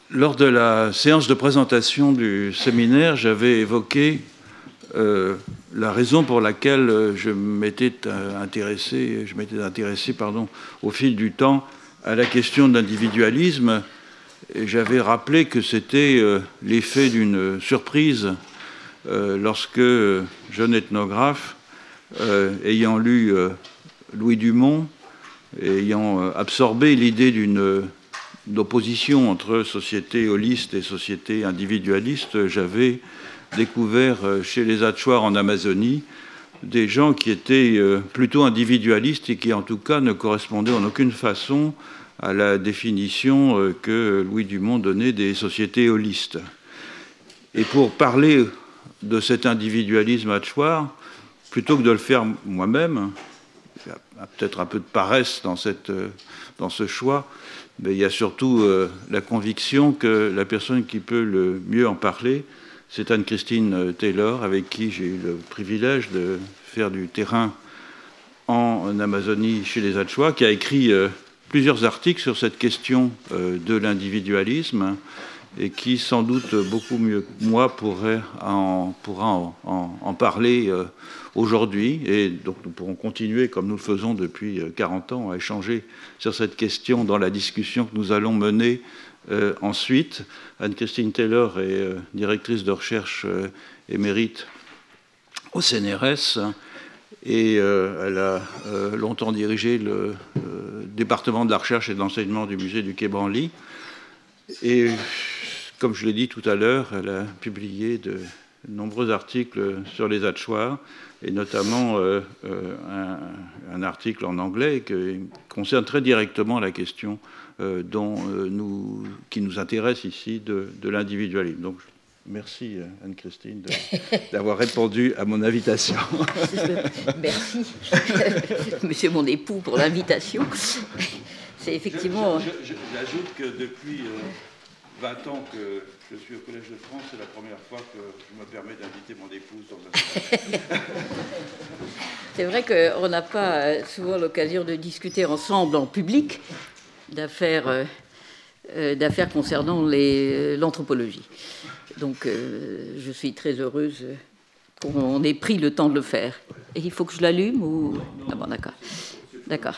Lors de la séance de présentation du séminaire, j'avais évoqué la raison pour laquelle je m'étais intéressé au fil du temps à la question de l'individualisme. Et j'avais rappelé que c'était l'effet d'une surprise lorsque, jeune ethnographe, ayant lu Louis Dumont, ayant absorbé l'idée d'opposition entre société holiste et société individualiste, j'avais découvert chez les Achuar en Amazonie des gens qui étaient plutôt individualistes et qui en tout cas ne correspondaient en aucune façon à la définition que Louis Dumont donnait des sociétés holistes. Et pour parler de cet individualisme Achuar, plutôt que de le faire moi-même, il y a peut-être un peu de paresse dans ce choix, mais il y a surtout la conviction que la personne qui peut le mieux en parler, c'est Anne-Christine Taylor, avec qui j'ai eu le privilège de faire du terrain en Amazonie chez les Achuar, qui a écrit plusieurs articles sur cette question de l'individualisme et qui, sans doute, beaucoup mieux que moi, pourra en parler aujourd'hui. Et donc nous pourrons continuer, comme nous le faisons depuis 40 ans, à échanger sur cette question dans la discussion que nous allons mener ensuite. Anne-Christine Taylor est directrice de recherche émérite au CNRS et elle a longtemps dirigé le département de la recherche et de l'enseignement du musée du Quai Branly. Et comme je l'ai dit tout à l'heure, elle a publié de nombreux articles sur les Achuar, et notamment un article en anglais qui concerne très directement la question qui nous intéresse ici de l'individualisme. Donc, merci Anne-Christine d'avoir répondu à mon invitation. Merci, monsieur mon époux, pour l'invitation. C'est effectivement... J'ajoute que depuis 20 ans que je suis au Collège de France, c'est la première fois que je me permets d'inviter mon épouse dans un... C'est vrai qu'on n'a pas souvent l'occasion de discuter ensemble en public d'affaires concernant l'anthropologie. Donc je suis très heureuse qu'on ait pris le temps de le faire. Et il faut que je l'allume ou... Ah bon, d'accord. D'accord.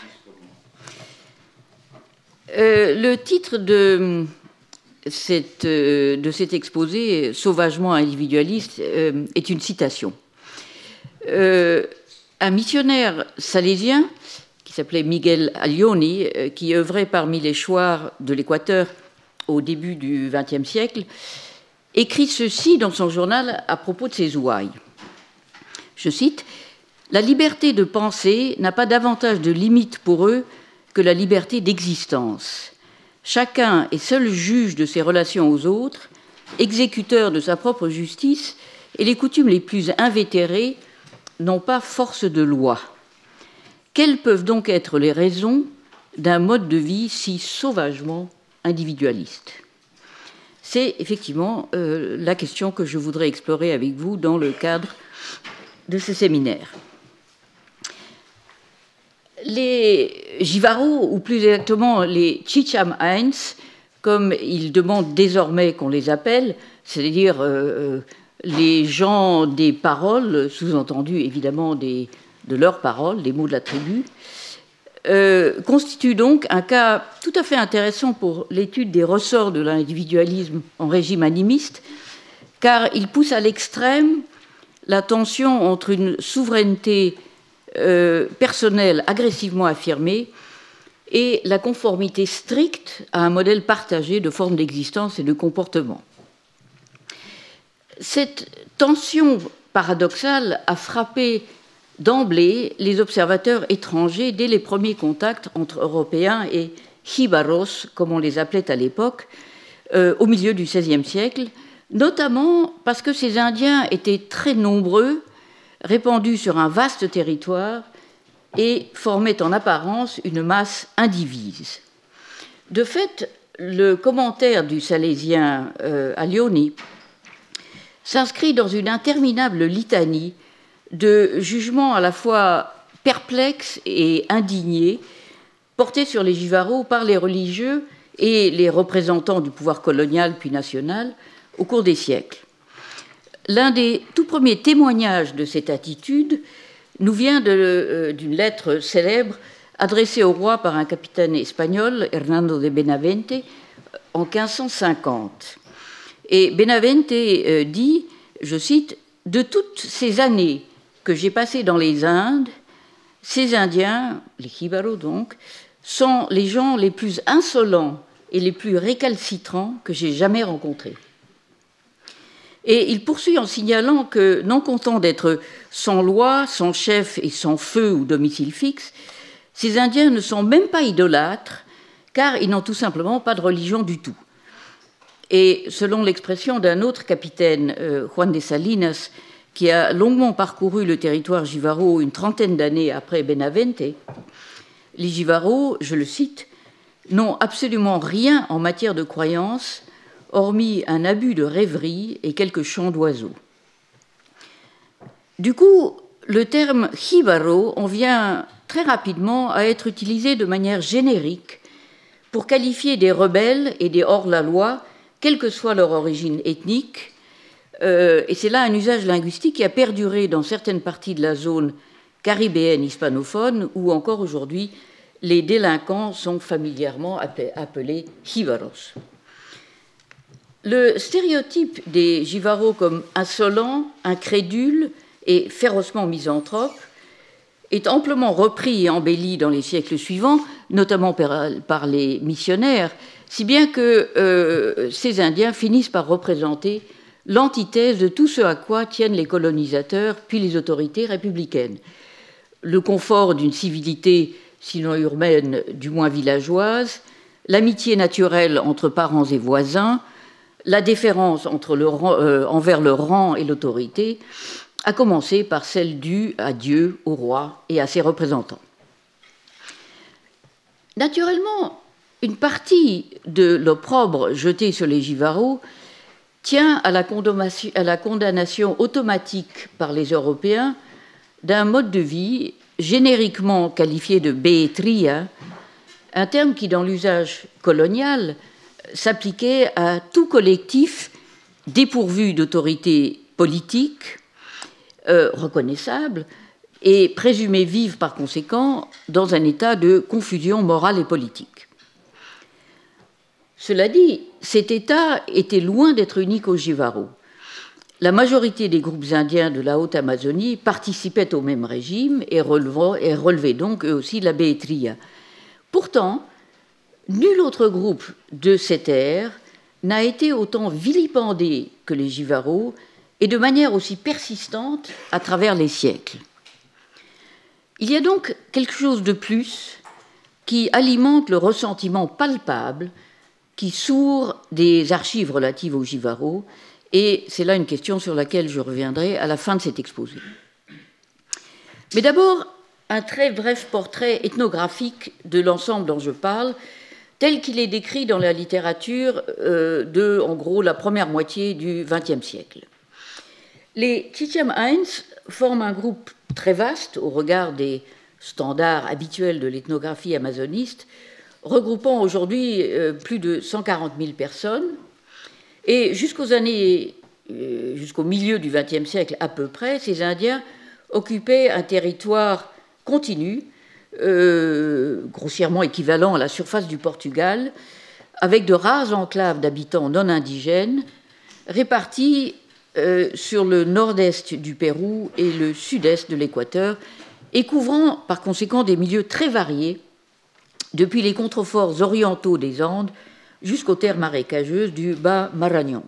Le titre de cet exposé sauvagement individualiste est une citation. Un missionnaire salésien qui s'appelait Miguel Allioni, qui œuvrait parmi les Shuar de l'Équateur au début du XXe siècle, écrit ceci dans son journal à propos de ses ouailles. Je cite: « La liberté de penser n'a pas davantage de limites pour eux que la liberté d'existence. Chacun est seul juge de ses relations aux autres, exécuteur de sa propre justice, et les coutumes les plus invétérées n'ont pas force de loi. Quelles peuvent donc être les raisons d'un mode de vie si sauvagement individualiste ?» C'est effectivement la question que je voudrais explorer avec vous dans le cadre de ce séminaire. Les Jivaro, ou plus exactement les Chicham-Hines, comme ils demandent désormais qu'on les appelle, c'est-à-dire les gens des paroles, sous-entendu évidemment de leurs paroles, des mots de la tribu, constitue donc un cas tout à fait intéressant pour l'étude des ressorts de l'individualisme en régime animiste, car il pousse à l'extrême la tension entre une souveraineté personnelle agressivement affirmée et la conformité stricte à un modèle partagé de forme d'existence et de comportement. Cette tension paradoxale a frappé d'emblée les observateurs étrangers dès les premiers contacts entre Européens et Jibaros, comme on les appelait à l'époque, au milieu du XVIe siècle, notamment parce que ces Indiens étaient très nombreux, répandus sur un vaste territoire et formaient en apparence une masse indivise. De fait, le commentaire du Salésien Allioni s'inscrit dans une interminable litanie de jugements à la fois perplexes et indignés portés sur les Jivaro par les religieux et les représentants du pouvoir colonial puis national au cours des siècles. L'un des tout premiers témoignages de cette attitude nous vient d'une lettre célèbre adressée au roi par un capitaine espagnol, Hernando de Benavente, en 1550. Et Benavente dit, je cite, « De toutes ces années que j'ai passées dans les Indes, ces Indiens, les Jíbaros donc, sont les gens les plus insolents et les plus récalcitrants que j'ai jamais rencontrés. » Et il poursuit en signalant que, non content d'être sans loi, sans chef et sans feu ou domicile fixe, ces Indiens ne sont même pas idolâtres, car ils n'ont tout simplement pas de religion du tout. Et selon l'expression d'un autre capitaine, Juan de Salinas, qui a longuement parcouru le territoire jivaro une trentaine d'années après Benavente, les Jivaros, je le cite, n'ont absolument rien en matière de croyance, hormis un abus de rêverie et quelques chants d'oiseaux. Du coup, le terme Jibaro en vient très rapidement à être utilisé de manière générique pour qualifier des rebelles et des hors-la-loi, quelle que soit leur origine ethnique, et c'est là un usage linguistique qui a perduré dans certaines parties de la zone caribéenne hispanophone, où encore aujourd'hui les délinquants sont familièrement appelés Jíbaros. Le stéréotype des Jíbaros comme insolents, incrédules et férocement misanthropes est amplement repris et embelli dans les siècles suivants, notamment par les missionnaires, si bien que ces Indiens finissent par représenter l'antithèse de tout ce à quoi tiennent les colonisateurs puis les autorités républicaines. Le confort d'une civilité, sinon urbaine, du moins villageoise, l'amitié naturelle entre parents et voisins, la déférence envers le rang et l'autorité, à commencer par celle due à Dieu, au roi et à ses représentants. Naturellement, une partie de l'opprobre jeté sur les Jíbaros tient à la condamnation automatique par les Européens d'un mode de vie génériquement qualifié de bétria, un terme qui, dans l'usage colonial, s'appliquait à tout collectif dépourvu d'autorité politique reconnaissable et présumé vivre par conséquent dans un état de confusion morale et politique. Cela dit, cet état était loin d'être unique aux Jíbaros. La majorité des groupes indiens de la Haute-Amazonie participaient au même régime et relevaient donc eux aussi la bétria. Pourtant, nul autre groupe de cette ère n'a été autant vilipendé que les Jíbaros et de manière aussi persistante à travers les siècles. Il y a donc quelque chose de plus qui alimente le ressentiment palpable qui sourd des archives relatives aux Jíbaros, et c'est là une question sur laquelle je reviendrai à la fin de cet exposé. Mais d'abord, un très bref portrait ethnographique de l'ensemble dont je parle, tel qu'il est décrit dans la littérature de, en gros, la première moitié du XXe siècle. Les Chicham Heinz forment un groupe très vaste au regard des standards habituels de l'ethnographie amazoniste, regroupant aujourd'hui plus de 140 000 personnes. Et jusqu'au milieu du XXe siècle à peu près, ces Indiens occupaient un territoire continu, grossièrement équivalent à la surface du Portugal, avec de rares enclaves d'habitants non indigènes répartis sur le nord-est du Pérou et le sud-est de l'Équateur, et couvrant par conséquent des milieux très variés, depuis les contreforts orientaux des Andes jusqu'aux terres marécageuses du bas Marañón.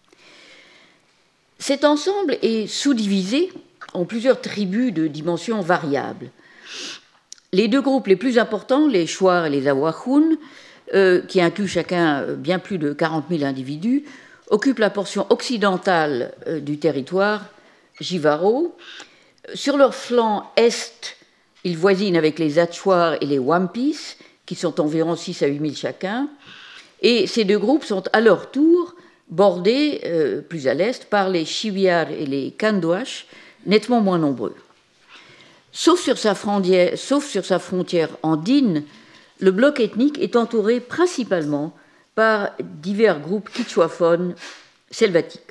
Cet ensemble est sous-divisé en plusieurs tribus de dimensions variables. Les deux groupes les plus importants, les Shuar et les Awajún, qui incluent chacun bien plus de 40 000 individus, occupent la portion occidentale du territoire Jivaro. Sur leur flanc est, ils voisinent avec les Achuar et les Wampis, qui sont environ 6 à 8 000 chacun. Et ces deux groupes sont à leur tour bordés, plus à l'est, par les Chiviar et les Kanduash, nettement moins nombreux. Sauf sur sa frontière andine, le bloc ethnique est entouré principalement par divers groupes quichuaphones selvatiques.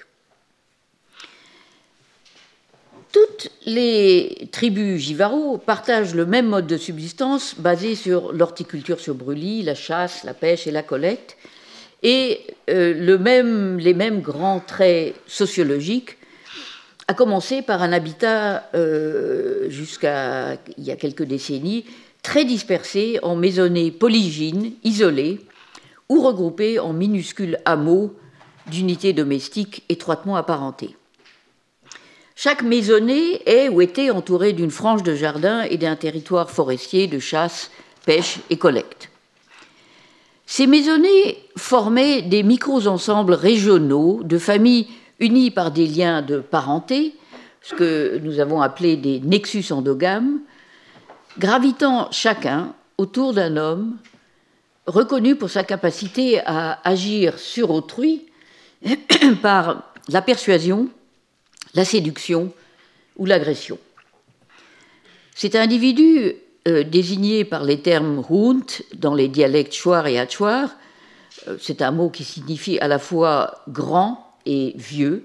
Toutes les tribus Jivaro partagent le même mode de subsistance basé sur l'horticulture sur brûlis, la chasse, la pêche et la collecte, et les mêmes grands traits sociologiques, à commencer par un habitat, jusqu'à il y a quelques décennies, très dispersé en maisonnées polygynes, isolées, ou regroupées en minuscules hameaux d'unités domestiques étroitement apparentées. Chaque maisonnée est ou était entourée d'une frange de jardin et d'un territoire forestier de chasse, pêche et collecte. Ces maisonnées formaient des micro-ensembles régionaux de familles unies par des liens de parenté, ce que nous avons appelé des nexus endogames, gravitant chacun autour d'un homme reconnu pour sa capacité à agir sur autrui par la persuasion, la séduction ou l'agression. Cet individu, désigné par les termes Hund dans les dialectes Shuar et Achuar, c'est un mot qui signifie à la fois grand et vieux,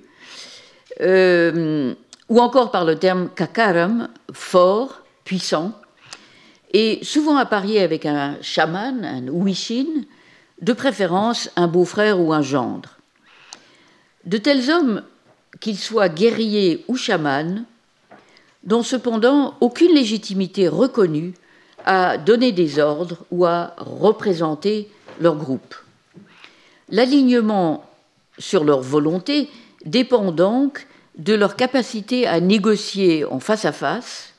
ou encore par le terme Kakaram, fort, puissant, et souvent apparié avec un chaman, un Huishin, de préférence un beau-frère ou un gendre. De tels hommes, qu'ils soient guerriers ou chamans, n'ont cependant aucune légitimité reconnue à donner des ordres ou à représenter leur groupe. L'alignement sur leur volonté dépend donc de leur capacité à négocier en face à face,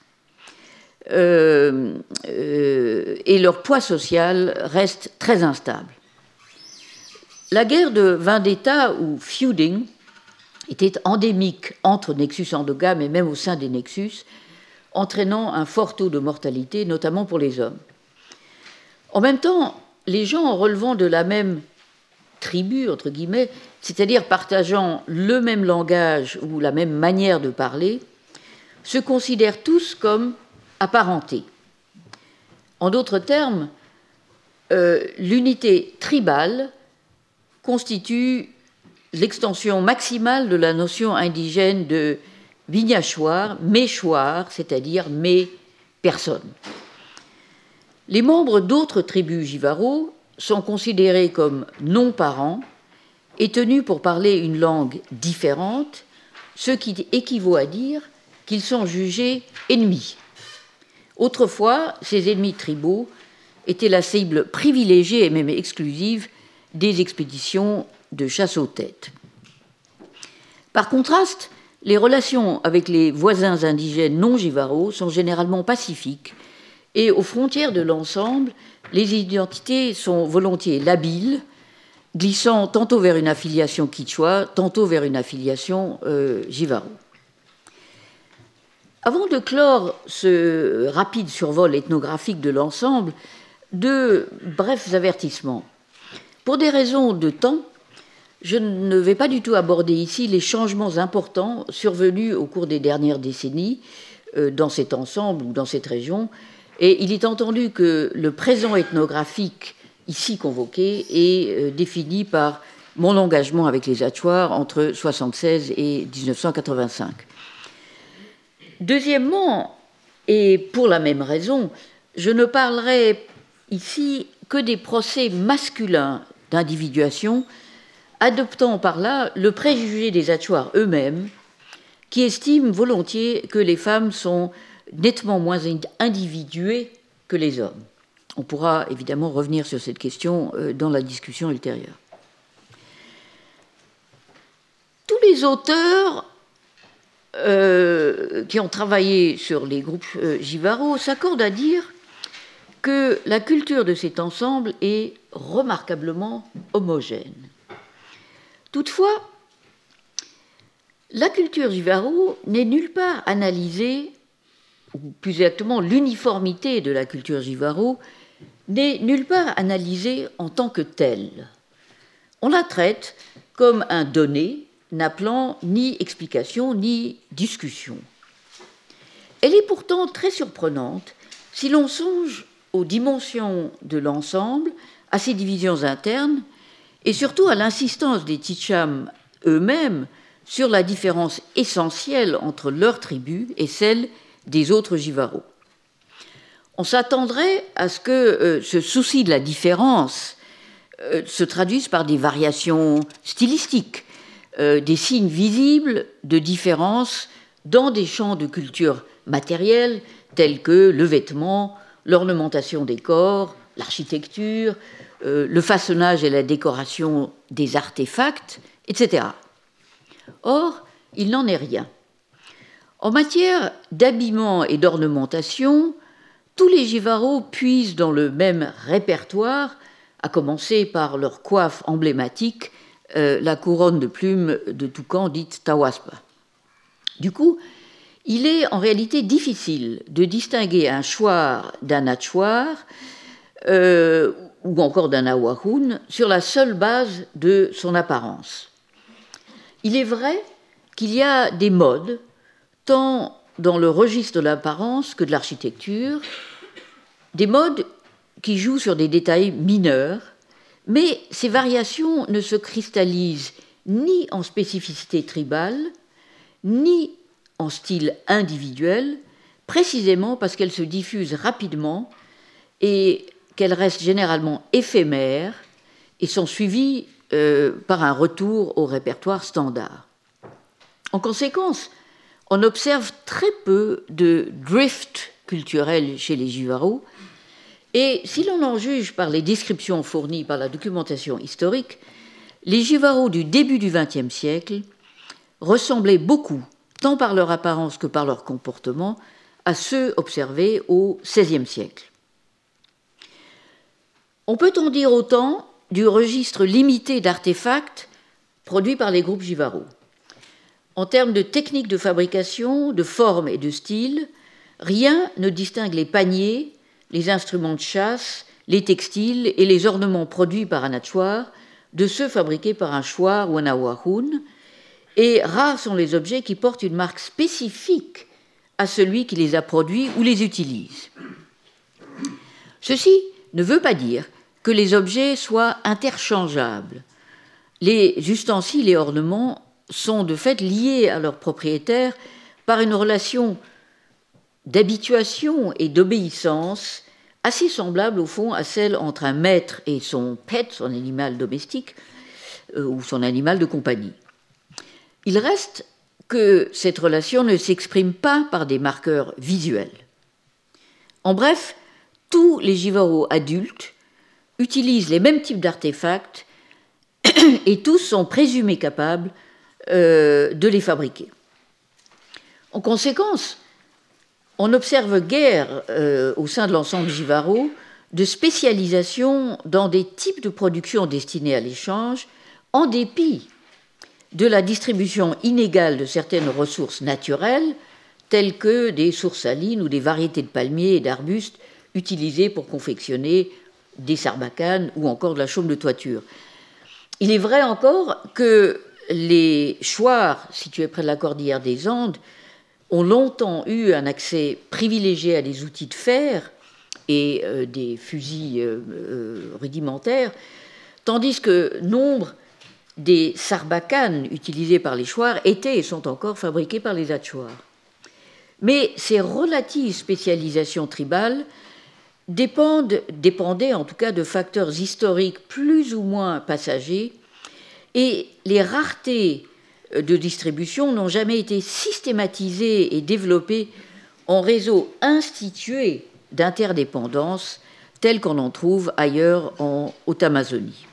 et leur poids social reste très instable. La guerre de vendetta ou feuding était endémique entre nexus endogames et même au sein des nexus, entraînant un fort taux de mortalité, notamment pour les hommes. En même temps, les gens relevant de la même tribu, entre guillemets, c'est-à-dire partageant le même langage ou la même manière de parler, se considèrent tous comme apparentés. En d'autres termes, l'unité tribale constitue l'extension maximale de la notion indigène de Vignachouar, méchouar, c'est-à-dire mes personnes. Les membres d'autres tribus Jivaro sont considérés comme non-parents et tenus pour parler une langue différente, ce qui équivaut à dire qu'ils sont jugés ennemis. Autrefois, ces ennemis tribaux étaient la cible privilégiée et même exclusive des expéditions de chasse aux têtes. Par contraste, les relations avec les voisins indigènes non Jivaro sont généralement pacifiques et aux frontières de l'ensemble, les identités sont volontiers labiles, glissant tantôt vers une affiliation quichua, tantôt vers une affiliation Jivaro. Avant de clore ce rapide survol ethnographique de l'ensemble, deux brefs avertissements. Pour des raisons de temps, je ne vais pas du tout aborder ici les changements importants survenus au cours des dernières décennies dans cet ensemble ou dans cette région, et il est entendu que le présent ethnographique ici convoqué est défini par mon engagement avec les Achuar entre 1976 et 1985. Deuxièmement, et pour la même raison, je ne parlerai ici que des procès masculins d'individuation, adoptant par là le préjugé des Achuar eux-mêmes, qui estiment volontiers que les femmes sont nettement moins individuées que les hommes. On pourra évidemment revenir sur cette question dans la discussion ultérieure. Tous les auteurs qui ont travaillé sur les groupes Jivaro s'accordent à dire que la culture de cet ensemble est remarquablement homogène. Toutefois, la culture Jivaro n'est nulle part analysée, ou plus exactement l'uniformité de la culture Jivaro n'est nulle part analysée en tant que telle. On la traite comme un donné n'appelant ni explication ni discussion. Elle est pourtant très surprenante si l'on songe aux dimensions de l'ensemble, à ses divisions internes et surtout à l'insistance des Tcham eux-mêmes sur la différence essentielle entre leur tribu et celle des autres Jivaros. On s'attendrait à ce que ce souci de la différence se traduise par des variations stylistiques, des signes visibles de différence dans des champs de culture matérielle tels que le vêtement, l'ornementation des corps, l'architecture, le façonnage et la décoration des artefacts, etc. Or, il n'en est rien. En matière d'habillement et d'ornementation, tous les Jivaros puisent dans le même répertoire, à commencer par leur coiffe emblématique, la couronne de plumes de toucan dite tawaspa. Du coup, il est en réalité difficile de distinguer un chouar d'un atchouar ou encore d'un awahoun sur la seule base de son apparence. Il est vrai qu'il y a des modes, tant dans le registre de l'apparence que de l'architecture, des modes qui jouent sur des détails mineurs, mais ces variations ne se cristallisent ni en spécificité tribale, ni en style individuel, précisément parce qu'elles se diffusent rapidement et qu'elles restent généralement éphémères et sont suivies par un retour au répertoire standard. En conséquence, on observe très peu de drift culturel chez les Jivaros, et si l'on en juge par les descriptions fournies par la documentation historique, les Jivaros du début du XXe siècle ressemblaient beaucoup, tant par leur apparence que par leur comportement, à ceux observés au XVIe siècle. On peut en dire autant du registre limité d'artefacts produits par les groupes Jivaros. En termes de technique de fabrication, de forme et de style, rien ne distingue les paniers, les instruments de chasse, les textiles et les ornements produits par un atchouar de ceux fabriqués par un chouar ou un awahoun, et rares sont les objets qui portent une marque spécifique à celui qui les a produits ou les utilise. Ceci ne veut pas dire que les objets soient interchangeables. Les ustensiles et ornements sont de fait liés à leur propriétaire par une relation d'habituation et d'obéissance assez semblable au fond à celle entre un maître et son pet, son animal domestique, ou son animal de compagnie. Il reste que cette relation ne s'exprime pas par des marqueurs visuels. En bref, tous les Jivaros adultes utilisent les mêmes types d'artefacts et tous sont présumés capables de les fabriquer. En conséquence, on n'observe guère au sein de l'ensemble Jivaro de spécialisation dans des types de production destinés à l'échange, en dépit de la distribution inégale de certaines ressources naturelles, telles que des sources salines ou des variétés de palmiers et d'arbustes utilisés pour confectionner des sarbacanes ou encore de la chaume de toiture. Il est vrai encore que les chouars situés près de la cordillère des Andes ont longtemps eu un accès privilégié à des outils de fer et des fusils rudimentaires, tandis que nombre des sarbacanes utilisés par les chouars étaient et sont encore fabriqués par les atchouars. Mais ces relatives spécialisations tribales dépendaient en tout cas de facteurs historiques plus ou moins passagers, et les raretés de distribution n'ont jamais été systématisées et développées en réseaux institués d'interdépendance tels qu'on en trouve ailleurs en Haute-Amazonie.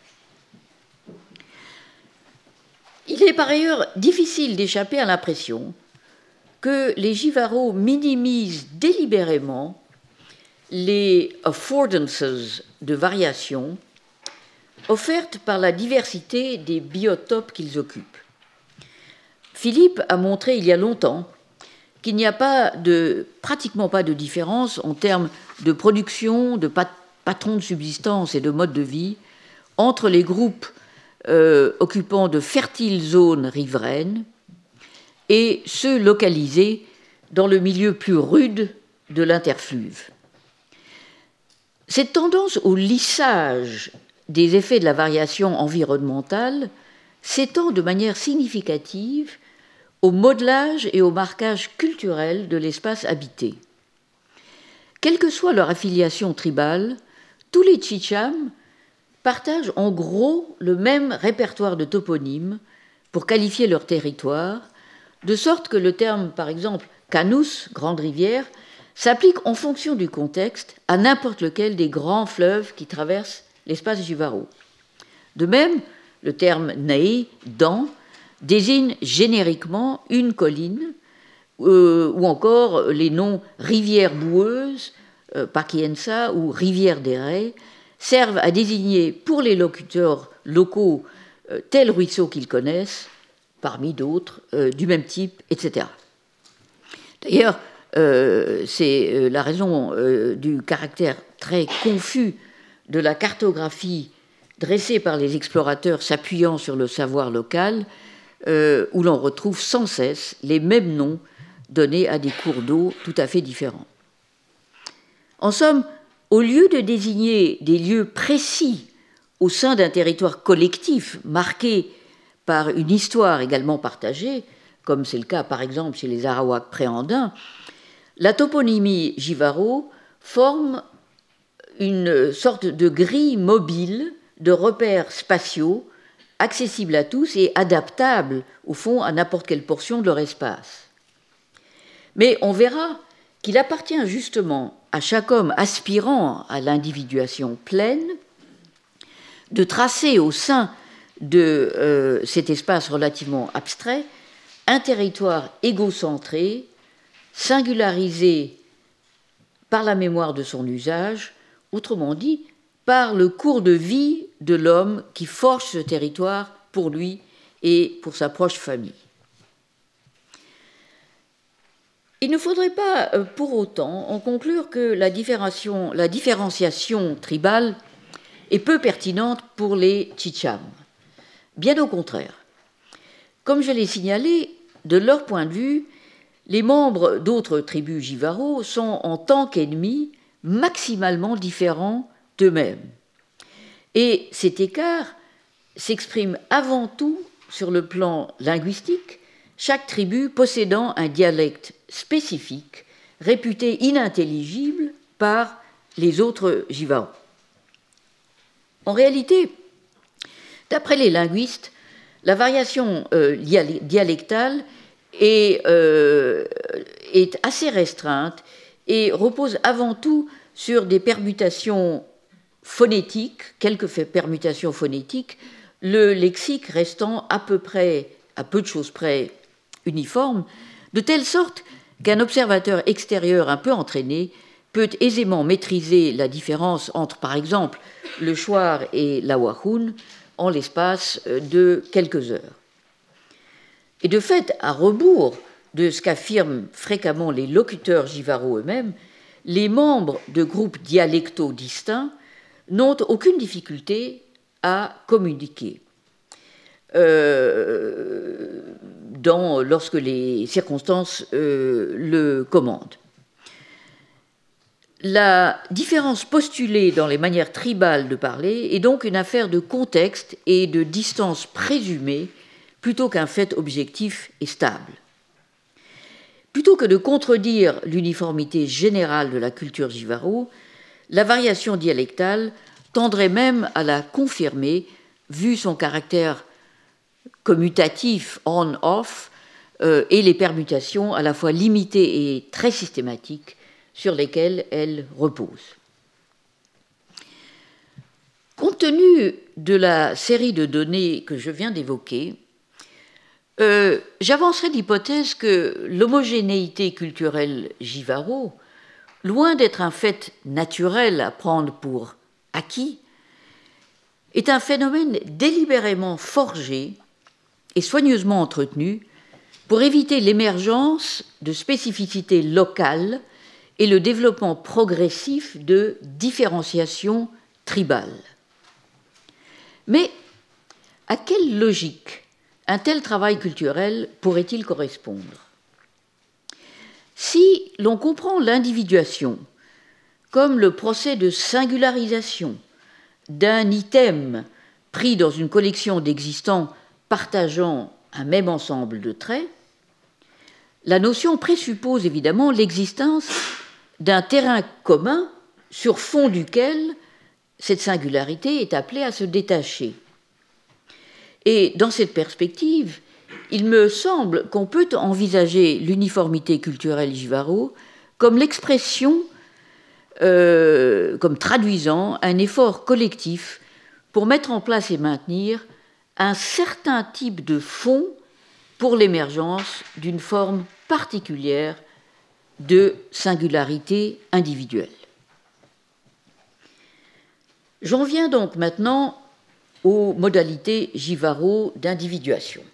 Il est par ailleurs difficile d'échapper à l'impression que les Jivaros minimisent délibérément les affordances de variation offertes par la diversité des biotopes qu'ils occupent. Philippe a montré il y a longtemps qu'il n'y a pratiquement pas de différence en termes de production, de patrons de subsistance et de mode de vie entre les groupes occupant de fertiles zones riveraines et ceux localisés dans le milieu plus rude de l'interfluve. Cette tendance au lissage des effets de la variation environnementale s'étend de manière significative au modelage et au marquage culturel de l'espace habité. Quelle que soit leur affiliation tribale, tous les Chicham partagent en gros le même répertoire de toponymes pour qualifier leur territoire, de sorte que le terme, par exemple, Canus, grande rivière, s'applique en fonction du contexte à n'importe lequel des grands fleuves qui traversent l'espace jivaro. De même, le terme Nei, dans, désigne génériquement une colline, ou encore les noms rivière boueuse, Paquienza, ou rivière des Raies, servent à désigner pour les locuteurs locaux tel ruisseau qu'ils connaissent, parmi d'autres, du même type, etc. D'ailleurs, c'est la raison du caractère très confus de la cartographie dressée par les explorateurs s'appuyant sur le savoir local, où l'on retrouve sans cesse les mêmes noms donnés à des cours d'eau tout à fait différents. En somme, au lieu de désigner des lieux précis au sein d'un territoire collectif marqué par une histoire également partagée, comme c'est le cas par exemple chez les Arawaks préandins, la toponymie jivaro forme une sorte de grille mobile de repères spatiaux accessibles à tous et adaptables, au fond, à n'importe quelle portion de leur espace. Mais on verra qu'il appartient justement à chaque homme aspirant à l'individuation pleine de tracer au sein de cet espace relativement abstrait un territoire égocentré, singularisé par la mémoire de son usage, autrement dit, par le cours de vie de l'homme qui forge ce territoire pour lui et pour sa proche famille. Il ne faudrait pas pour autant en conclure que la différenciation tribale est peu pertinente pour les Chicham. Bien au contraire. Comme je l'ai signalé, de leur point de vue, les membres d'autres tribus jivaro sont en tant qu'ennemis maximalement différents d'eux-mêmes. Et cet écart s'exprime avant tout sur le plan linguistique, chaque tribu possédant un dialecte spécifique, réputé inintelligible par les autres jivaro. En réalité, d'après les linguistes, la variation dialectale est assez restreinte et repose avant tout sur des permutations phonétiques, quelques permutations phonétiques, le lexique restant à peu de choses près uniforme, de telle sorte qu'un observateur extérieur un peu entraîné peut aisément maîtriser la différence entre, par exemple, le Shuar et l'Awahun en l'espace de quelques heures. Et de fait, à rebours de ce qu'affirment fréquemment les locuteurs jivaro eux-mêmes, les membres de groupes dialectaux distincts n'ont aucune difficulté à communiquer lorsque les circonstances le commandent. La différence postulée dans les manières tribales de parler est donc une affaire de contexte et de distance présumée plutôt qu'un fait objectif et stable. Plutôt que de contredire l'uniformité générale de la culture jivaro, la variation dialectale tendrait même à la confirmer, vu son caractère commutatif on-off et les permutations à la fois limitées et très systématiques sur lesquelles elle repose. Compte tenu de la série de données que je viens d'évoquer, j'avancerai l'hypothèse que l'homogénéité culturelle jivaro, loin d'être un fait naturel à prendre pour acquis, est un phénomène délibérément forgé et soigneusement entretenu pour éviter l'émergence de spécificités locales et le développement progressif de différenciations tribales. Mais à quelle logique un tel travail culturel pourrait-il correspondre ? Si l'on comprend l'individuation comme le procès de singularisation d'un item pris dans une collection d'existants partageant un même ensemble de traits, la notion présuppose évidemment l'existence d'un terrain commun sur fond duquel cette singularité est appelée à se détacher. Et dans cette perspective, il me semble qu'on peut envisager l'uniformité culturelle Givaro comme l'expression, comme traduisant un effort collectif pour mettre en place et maintenir un certain type de fond pour l'émergence d'une forme particulière de singularité individuelle. J'en viens donc maintenant aux modalités Givaro d'individuation.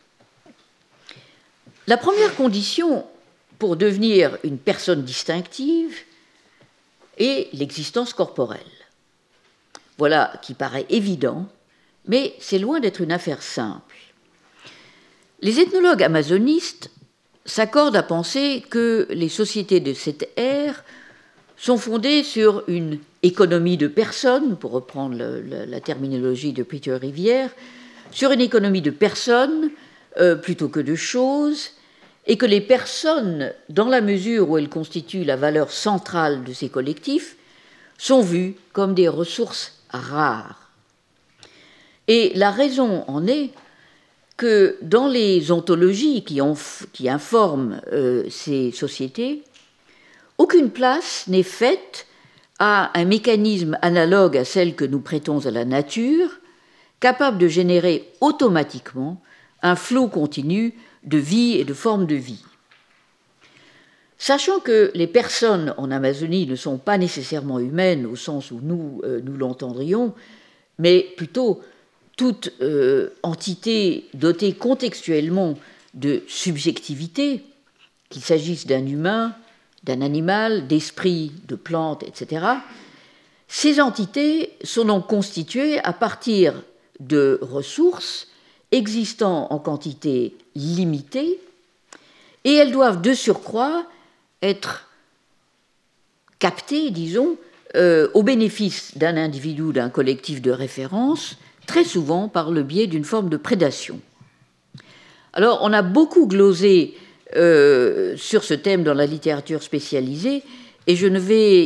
La première condition pour devenir une personne distinctive est l'existence corporelle. Voilà qui paraît évident, mais c'est loin d'être une affaire simple. Les ethnologues amazonistes s'accordent à penser que les sociétés de cette ère sont fondées sur une économie de personnes, pour reprendre la terminologie de Peter Rivière, sur une économie de personnes plutôt que de choses, et que les personnes, dans la mesure où elles constituent la valeur centrale de ces collectifs, sont vues comme des ressources rares. Et la raison en est que dans les ontologies qui informent ces sociétés, aucune place n'est faite à un mécanisme analogue à celle que nous prêtons à la nature, capable de générer automatiquement un flot continu de vie et de formes de vie. Sachant que les personnes en Amazonie ne sont pas nécessairement humaines au sens où nous l'entendrions, mais plutôt toute entité dotée contextuellement de subjectivité, qu'il s'agisse d'un humain, d'un animal, d'esprit, de plantes, etc., ces entités sont donc constituées à partir de ressources existant en quantité limitée, et elles doivent de surcroît être captées, disons, au bénéfice d'un individu ou d'un collectif de référence, très souvent par le biais d'une forme de prédation. Alors, on a beaucoup glosé sur ce thème dans la littérature spécialisée, et je ne vais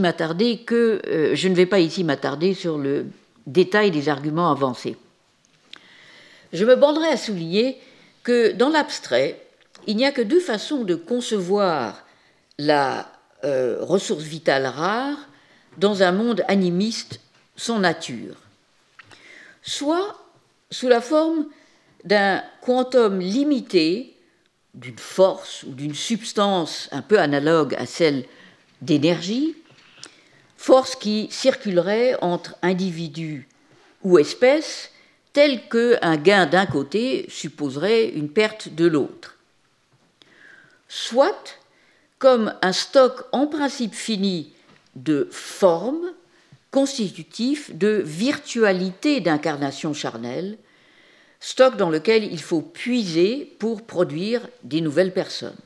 pas ici m'attarder sur le détail des arguments avancés. Je me bornerai à souligner que dans l'abstrait, il n'y a que deux façons de concevoir la ressource vitale rare dans un monde animiste sans nature. Soit sous la forme d'un quantum limité, d'une force ou d'une substance un peu analogue à celle d'énergie, force qui circulerait entre individus ou espèces, tel qu'un gain d'un côté supposerait une perte de l'autre. Soit comme un stock en principe fini de formes constitutif de virtualité d'incarnation charnelle, stock dans lequel il faut puiser pour produire des nouvelles personnes.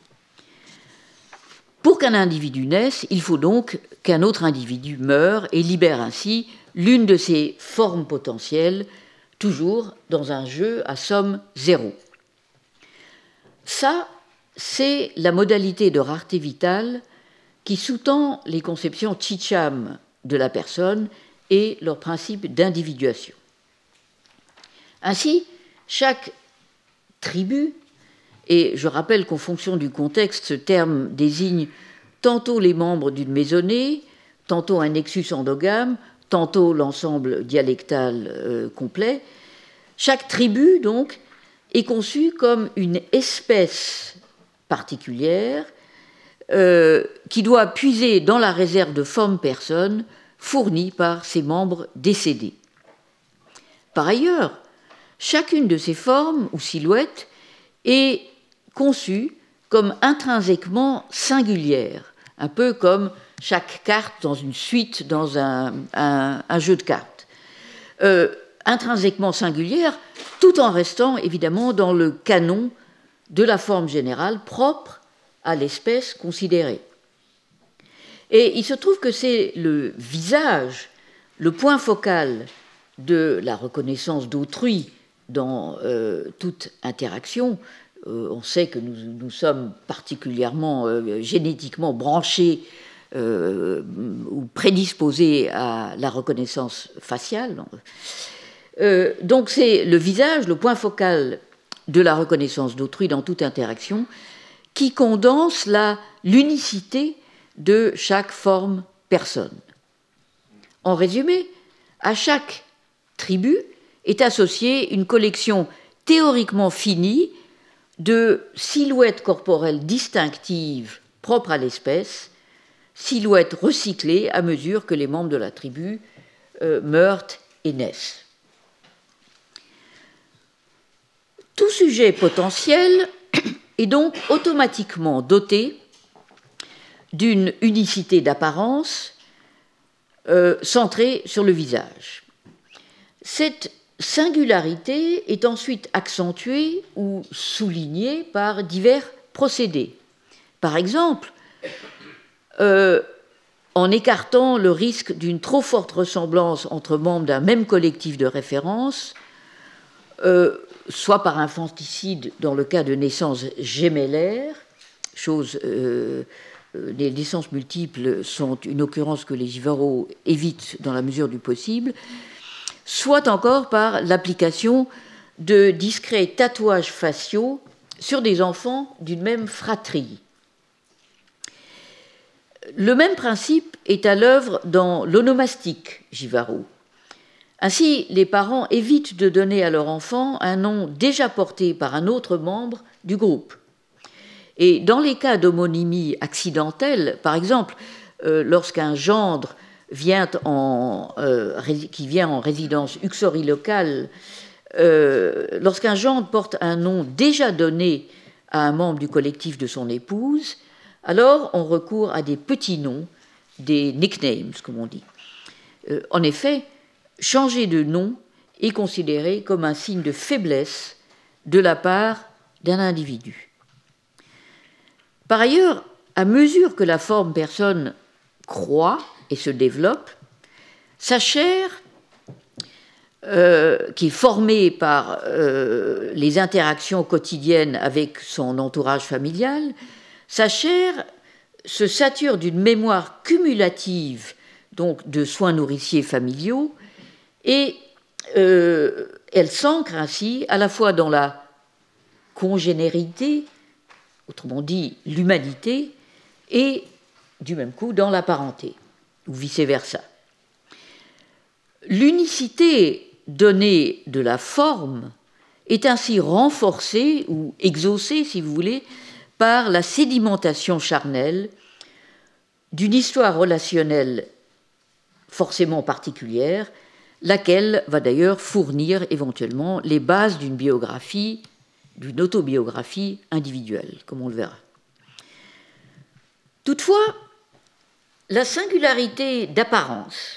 Pour qu'un individu naisse, il faut donc qu'un autre individu meure et libère ainsi l'une de ses formes potentielles, toujours dans un jeu à somme zéro. Ça, c'est la modalité de rareté vitale qui sous-tend les conceptions Chicham de la personne et leur principe d'individuation. Ainsi, chaque tribu, et je rappelle qu'en fonction du contexte, ce terme désigne tantôt les membres d'une maisonnée, tantôt un nexus endogame, tantôt l'ensemble dialectal complet, chaque tribu, donc, est conçue comme une espèce particulière qui doit puiser dans la réserve de formes personnes fournie par ses membres décédés. Par ailleurs, chacune de ces formes ou silhouettes est conçue comme intrinsèquement singulière, un peu comme chaque carte dans une suite dans un jeu de cartes. Intrinsèquement singulière, tout en restant évidemment dans le canon de la forme générale propre à l'espèce considérée. Et il se trouve que c'est le visage, le point focal de la reconnaissance d'autrui dans toute interaction. On sait que nous sommes particulièrement génétiquement branchés ou prédisposés à la reconnaissance faciale. Donc c'est le visage, le point focal de la reconnaissance d'autrui dans toute interaction, qui condense l'unicité de chaque forme personne. En résumé, à chaque tribu est associée une collection théoriquement finie de silhouettes corporelles distinctives propres à l'espèce, silhouettes recyclées à mesure que les membres de la tribu meurent et naissent. Tout sujet potentiel est donc automatiquement doté d'une unicité d'apparence centrée sur le visage. Cette singularité est ensuite accentuée ou soulignée par divers procédés. Par exemple, en écartant le risque d'une trop forte ressemblance entre membres d'un même collectif de référence, soit par infanticide dans le cas de naissances gémellaires, les naissances multiples sont une occurrence que les Jivaro évitent dans la mesure du possible, soit encore par l'application de discrets tatouages faciaux sur des enfants d'une même fratrie. Le même principe est à l'œuvre dans l'onomastique Jivaro. Ainsi, les parents évitent de donner à leur enfant un nom déjà porté par un autre membre du groupe. Et dans les cas d'homonymie accidentelle, par exemple, lorsqu'un gendre qui vient en résidence uxorilocale, lorsqu'un gendre porte un nom déjà donné à un membre du collectif de son épouse, alors on recourt à des petits noms, des nicknames, comme on dit. En effet, changer de nom est considéré comme un signe de faiblesse de la part d'un individu. Par ailleurs, à mesure que la forme personne croît et se développe, sa chair, qui est formée par les interactions quotidiennes avec son entourage familial, sa chair se sature d'une mémoire cumulative, donc de soins nourriciers familiaux, et elle s'ancre ainsi à la fois dans la congénérité, autrement dit l'humanité, et du même coup dans la parenté, ou vice-versa. L'unicité donnée de la forme est ainsi renforcée ou exaucée, si vous voulez, par la sédimentation charnelle d'une histoire relationnelle forcément particulière, laquelle va d'ailleurs fournir éventuellement les bases d'une biographie, d'une autobiographie individuelle, comme on le verra. Toutefois, la singularité d'apparence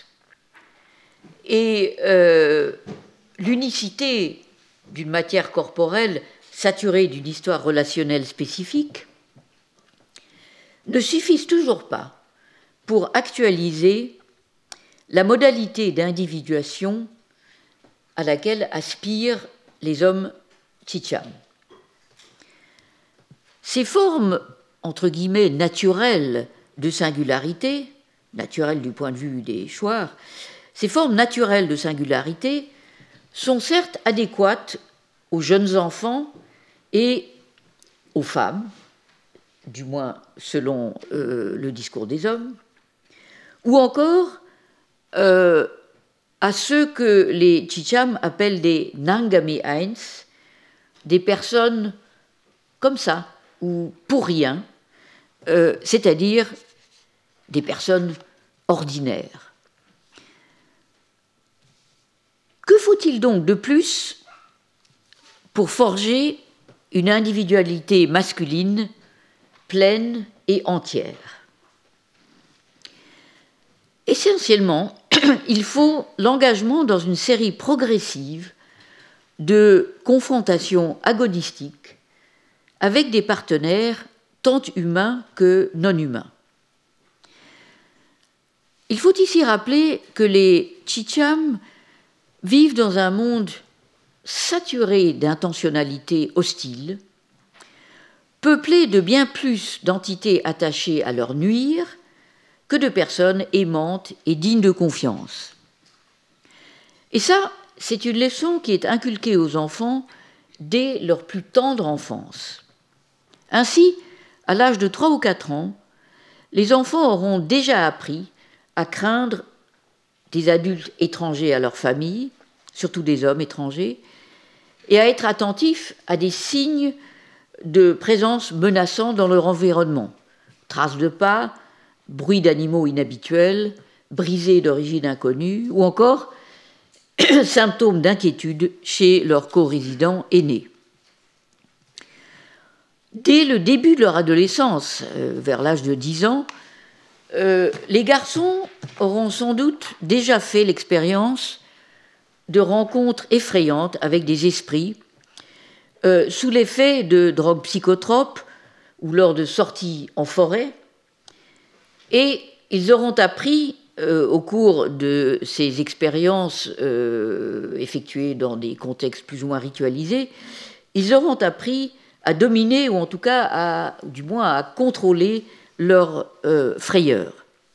et l'unicité d'une matière corporelle saturée d'une histoire relationnelle spécifique ne suffisent toujours pas pour actualiser la modalité d'individuation à laquelle aspirent les hommes Chicham. Ces formes, entre guillemets, naturelles de singularité, naturelles du point de vue des Shuar, ces formes naturelles de singularité sont certes adéquates aux jeunes enfants et aux femmes, du moins selon le discours des hommes, ou encore à ceux que les Chicham appellent des Nangami Eins, des personnes comme ça, ou pour rien, c'est-à-dire des personnes ordinaires. Que faut-il donc de plus pour forger une individualité masculine pleine et entière? Essentiellement, il faut l'engagement dans une série progressive de confrontations agonistiques avec des partenaires tant humains que non humains. Il faut ici rappeler que les Chicham vivent dans un monde saturé d'intentionnalités hostiles, peuplé de bien plus d'entités attachées à leur nuire que de personnes aimantes et dignes de confiance. Et ça, c'est une leçon qui est inculquée aux enfants dès leur plus tendre enfance. Ainsi, à l'âge de 3 ou 4 ans, les enfants auront déjà appris à craindre des adultes étrangers à leur famille, surtout des hommes étrangers, et à être attentifs à des signes de présence menaçants dans leur environnement. Traces de pas, bruits d'animaux inhabituels, brisées d'origine inconnue, ou encore symptômes d'inquiétude chez leurs co-résidents aînés. Dès le début de leur adolescence, vers l'âge de 10 ans, les garçons auront sans doute déjà fait l'expérience de rencontres effrayantes avec des esprits sous l'effet de drogues psychotropes ou lors de sorties en forêt, et ils auront appris au cours de ces expériences effectuées dans des contextes plus ou moins ritualisés, ils auront appris à dominer, ou en tout cas du moins à contrôler leur frayeur.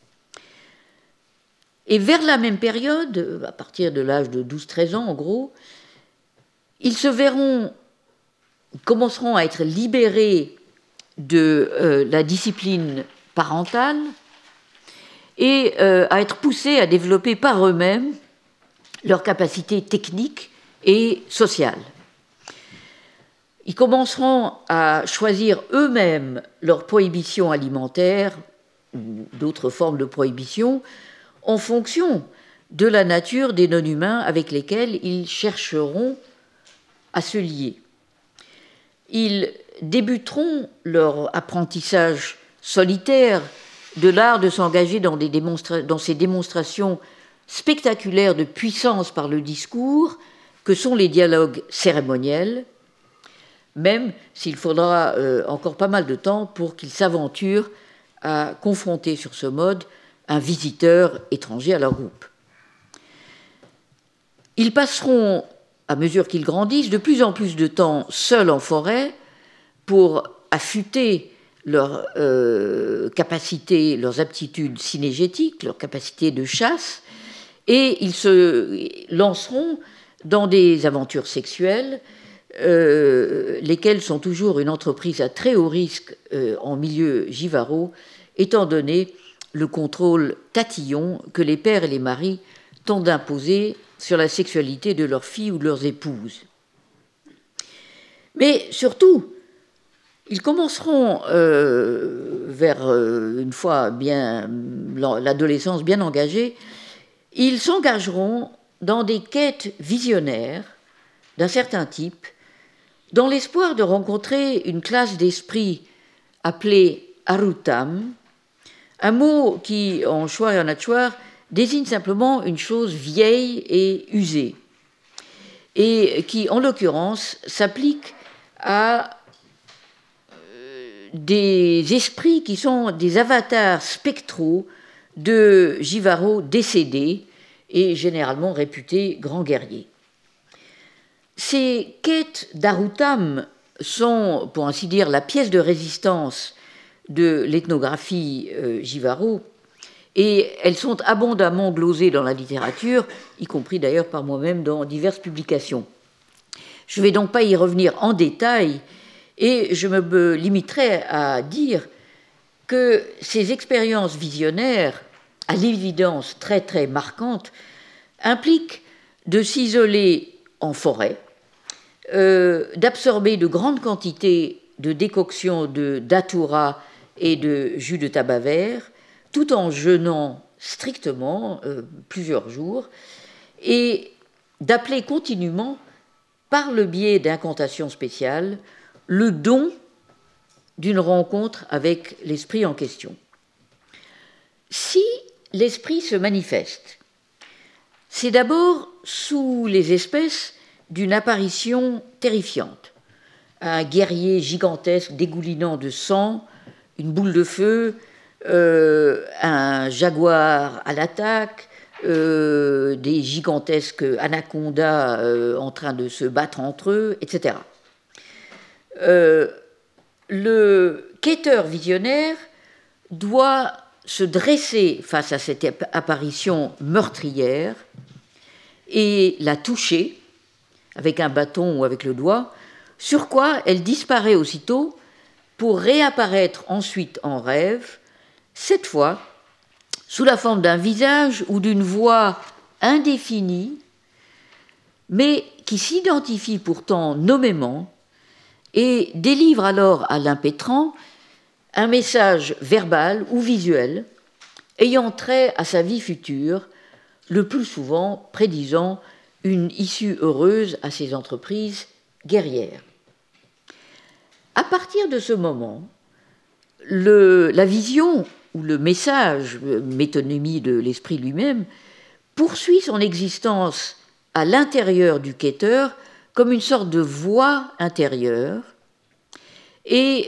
Et vers la même période, à partir de l'âge de 12-13 ans en gros, ils commenceront à être libérés de la discipline parentale et à être poussés à développer par eux-mêmes leurs capacités techniques et sociales. Ils commenceront à choisir eux-mêmes leurs prohibitions alimentaires ou d'autres formes de prohibitions en fonction de la nature des non-humains avec lesquels ils chercheront à se lier. Ils débuteront leur apprentissage solitaire de l'art de s'engager dans ces démonstrations spectaculaires de puissance par le discours que sont les dialogues cérémoniels, même s'il faudra encore pas mal de temps pour qu'ils s'aventurent à confronter sur ce mode un visiteur étranger à leur groupe. Ils passeront, à mesure qu'ils grandissent, de plus en plus de temps seuls en forêt pour affûter leurs capacités, leurs aptitudes synégétiques, leurs capacités de chasse, et ils se lanceront dans des aventures sexuelles, lesquelles sont toujours une entreprise à très haut risque en milieu givaro, étant donné le contrôle tatillon que les pères et les maris tentent d'imposer sur la sexualité de leurs filles ou de leurs épouses. Mais surtout, ils commenceront, une fois l'adolescence bien engagée, ils s'engageront dans des quêtes visionnaires d'un certain type, dans l'espoir de rencontrer une classe d'esprits appelée Arutam, un mot qui, en Shuar et en Achuar, désigne simplement une chose vieille et usée, et qui, en l'occurrence, s'applique à des esprits qui sont des avatars spectraux de Jivaro décédés et généralement réputés grands guerriers. Ces quêtes d'Arutam sont, pour ainsi dire, la pièce de résistance de l'ethnographie Jivaro, et elles sont abondamment glosées dans la littérature, y compris d'ailleurs par moi-même dans diverses publications. Je ne vais donc pas y revenir en détail, et je me limiterai à dire que ces expériences visionnaires, à l'évidence très très marquantes, impliquent de s'isoler en forêt, d'absorber de grandes quantités de décoctions de datura et de jus de tabac vert, tout en jeûnant strictement plusieurs jours, et d'appeler continuellement, par le biais d'incantations spéciales, le don d'une rencontre avec l'esprit en question. Si l'esprit se manifeste, c'est d'abord sous les espèces d'une apparition terrifiante. Un guerrier gigantesque dégoulinant de sang, une boule de feu, un jaguar à l'attaque, des gigantesques anacondas en train de se battre entre eux, etc. Le quêteur visionnaire doit se dresser face à cette apparition meurtrière et la toucher avec un bâton ou avec le doigt, sur quoi elle disparaît aussitôt pour réapparaître ensuite en rêve, cette fois sous la forme d'un visage ou d'une voix indéfinie, mais qui s'identifie pourtant nommément et délivre alors à l'impétrant un message verbal ou visuel ayant trait à sa vie future, le plus souvent prédisant une issue heureuse à ses entreprises guerrières. À partir de ce moment, la vision ou le message, métonymie de l'esprit lui-même, poursuit son existence à l'intérieur du quêteur comme une sorte de voix intérieure et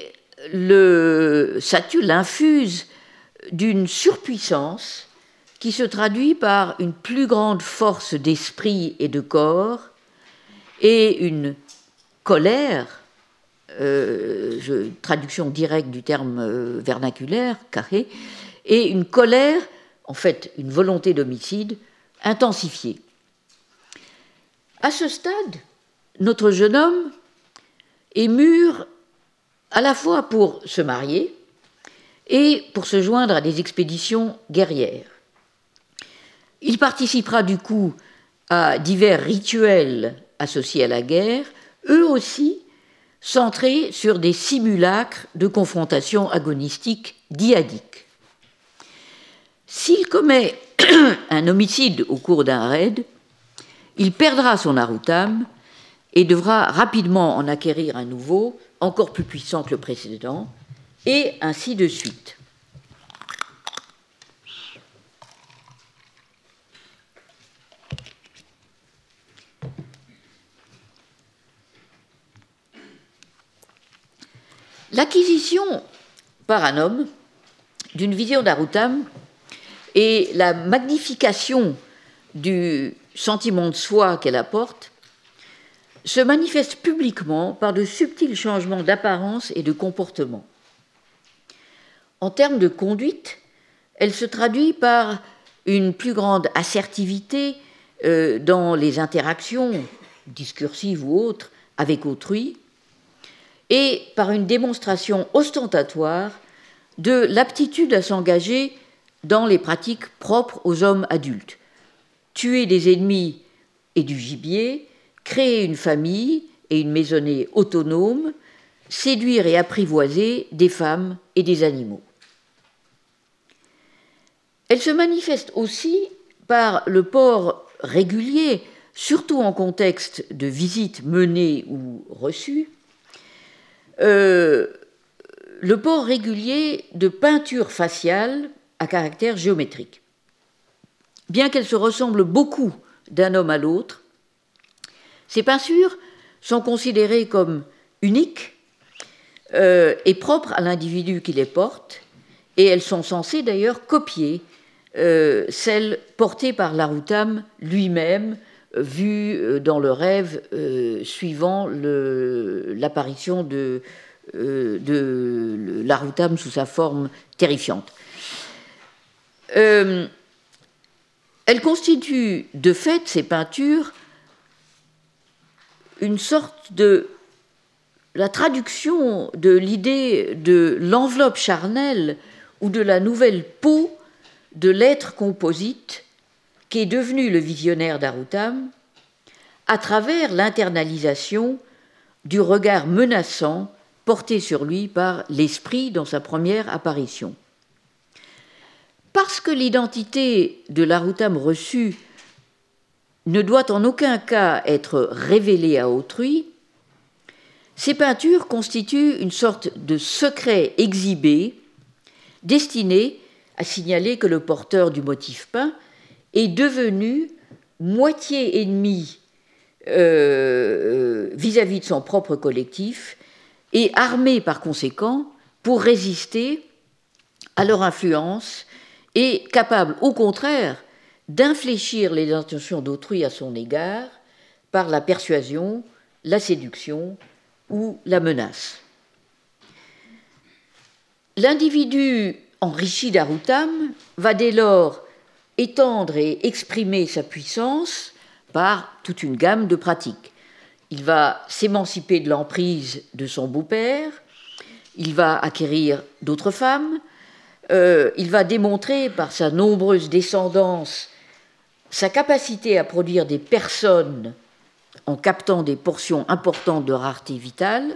l'infuse d'une surpuissance qui se traduit par une plus grande force d'esprit et de corps et une colère, traduction directe du terme vernaculaire, carré, et une colère, en fait une volonté d'homicide, intensifiée. À ce stade, notre jeune homme est mûr à la fois pour se marier et pour se joindre à des expéditions guerrières. Il participera du coup à divers rituels associés à la guerre, eux aussi centrés sur des simulacres de confrontation agonistique dyadique. S'il commet un homicide au cours d'un raid, il perdra son Arutam et devra rapidement en acquérir un nouveau, encore plus puissant que le précédent, et ainsi de suite. L'acquisition par un homme d'une vision d'Arutam et la magnification du sentiment de soi qu'elle apporte se manifestent publiquement par de subtils changements d'apparence et de comportement. En termes de conduite, elle se traduit par une plus grande assertivité dans les interactions, discursives ou autres, avec autrui, et par une démonstration ostentatoire de l'aptitude à s'engager dans les pratiques propres aux hommes adultes. Tuer des ennemis et du gibier, créer une famille et une maisonnée autonome, séduire et apprivoiser des femmes et des animaux. Elle se manifeste aussi par le port régulier, surtout en contexte de visites menées ou reçues, le port régulier de peintures faciales à caractère géométrique. Bien qu'elles se ressemblent beaucoup d'un homme à l'autre, ces peintures sont considérées comme uniques et propres à l'individu qui les porte, et elles sont censées d'ailleurs copier celles portées par l'Arutam lui-même, vues dans le rêve suivant l'apparition de l'Arutam sous sa forme terrifiante. Elles constituent de fait, ces peintures, une sorte de la traduction de l'idée de l'enveloppe charnelle ou de la nouvelle peau de l'être composite qui est devenu le visionnaire d'Arutam à travers l'internalisation du regard menaçant porté sur lui par l'esprit dans sa première apparition. Parce que l'identité de l'Arutam reçu ne doit en aucun cas être révélée à autrui, ces peintures constituent une sorte de secret exhibé destiné à signaler que le porteur du motif peint est devenu moitié ennemi vis-à-vis de son propre collectif et armé par conséquent pour résister à leur influence et capable, au contraire, d'infléchir les intentions d'autrui à son égard par la persuasion, la séduction ou la menace. L'individu enrichi d'Aruttam va dès lors étendre et exprimer sa puissance par toute une gamme de pratiques. Il va s'émanciper de l'emprise de son beau-père, il va acquérir d'autres femmes, il va démontrer par sa nombreuse descendance sa capacité à produire des personnes en captant des portions importantes de rareté vitale.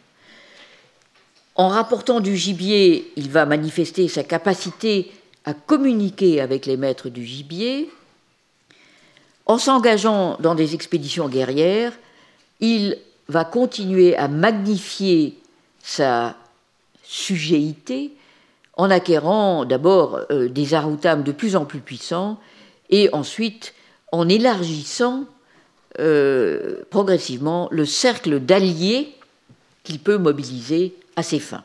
En rapportant du gibier, il va manifester sa capacité à communiquer avec les maîtres du gibier. En s'engageant dans des expéditions guerrières, il va continuer à magnifier sa sujéité en acquérant d'abord des Aruttam de plus en plus puissants et ensuite en élargissant progressivement le cercle d'alliés qu'il peut mobiliser à ses fins.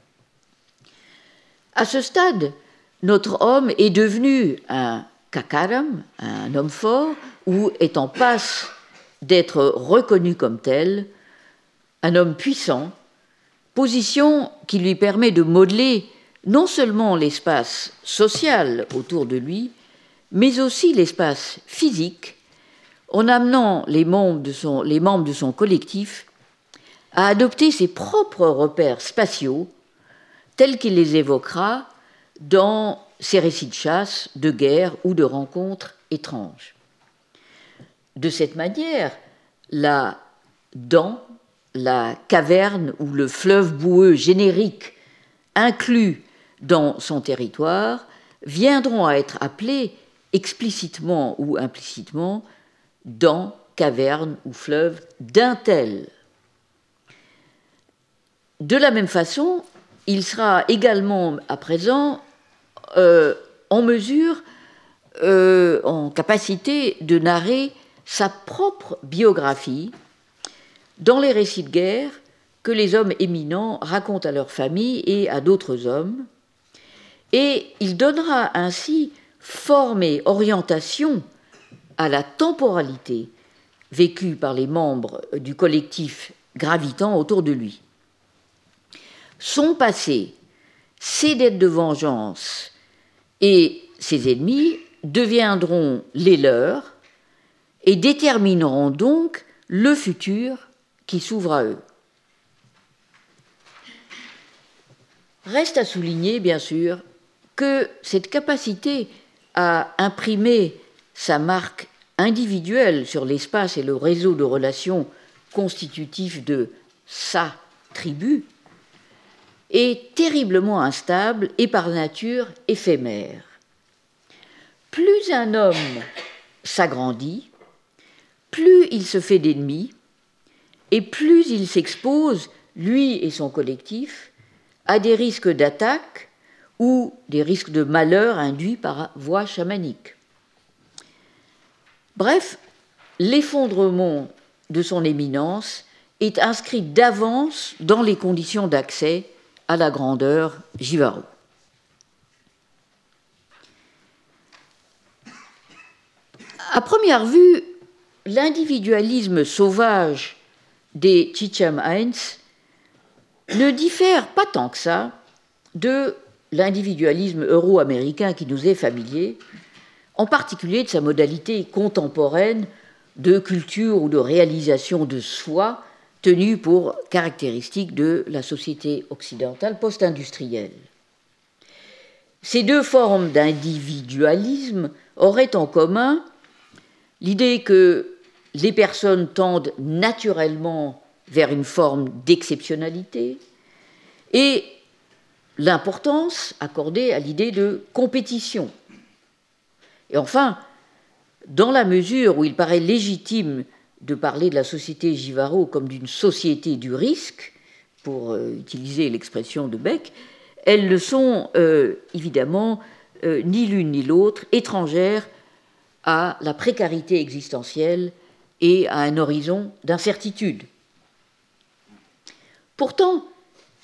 À ce stade, notre homme est devenu un kakaram, un homme fort, ou est en passe d'être reconnu comme tel, un homme puissant, position qui lui permet de modeler non seulement l'espace social autour de lui, mais aussi l'espace physique, en amenant les membres de son collectif à adopter ses propres repères spatiaux, tels qu'il les évoquera dans ses récits de chasse, de guerre ou de rencontres étranges. De cette manière, la dent, la caverne ou le fleuve boueux générique inclus dans son territoire viendront à être appelés explicitement ou implicitement dent, caverne ou fleuve d'un tel. De la même façon, il sera également à présent en mesure, en capacité de narrer sa propre biographie dans les récits de guerre que les hommes éminents racontent à leur famille et à d'autres hommes, et il donnera ainsi forme et orientation à la temporalité vécue par les membres du collectif gravitant autour de lui. Son passé, ses dettes de vengeance et ses ennemis deviendront les leurs et détermineront donc le futur qui s'ouvre à eux. Reste à souligner, bien sûr, que cette capacité à imprimer sa marque individuelle sur l'espace et le réseau de relations constitutifs de sa tribu est terriblement instable et par nature éphémère. Plus un homme s'agrandit, plus il se fait d'ennemis, et plus il s'expose, lui et son collectif, à des risques d'attaque ou des risques de malheur induits par voie chamanique. Bref, l'effondrement de son éminence est inscrit d'avance dans les conditions d'accès à la grandeur Jivaro. À première vue, l'individualisme sauvage des Chicham Heinz ne diffère pas tant que ça de l'individualisme euro-américain qui nous est familier, en particulier de sa modalité contemporaine de culture ou de réalisation de soi, tenue pour caractéristique de la société occidentale post-industrielle. Ces deux formes d'individualisme auraient en commun l'idée que les personnes tendent naturellement vers une forme d'exceptionnalité et l'importance accordée à l'idée de compétition. Et enfin, dans la mesure où il paraît légitime de parler de la société Jivaro comme d'une société du risque, pour utiliser l'expression de Beck, elles ne sont évidemment ni l'une ni l'autre étrangères à la précarité existentielle et à un horizon d'incertitude. Pourtant,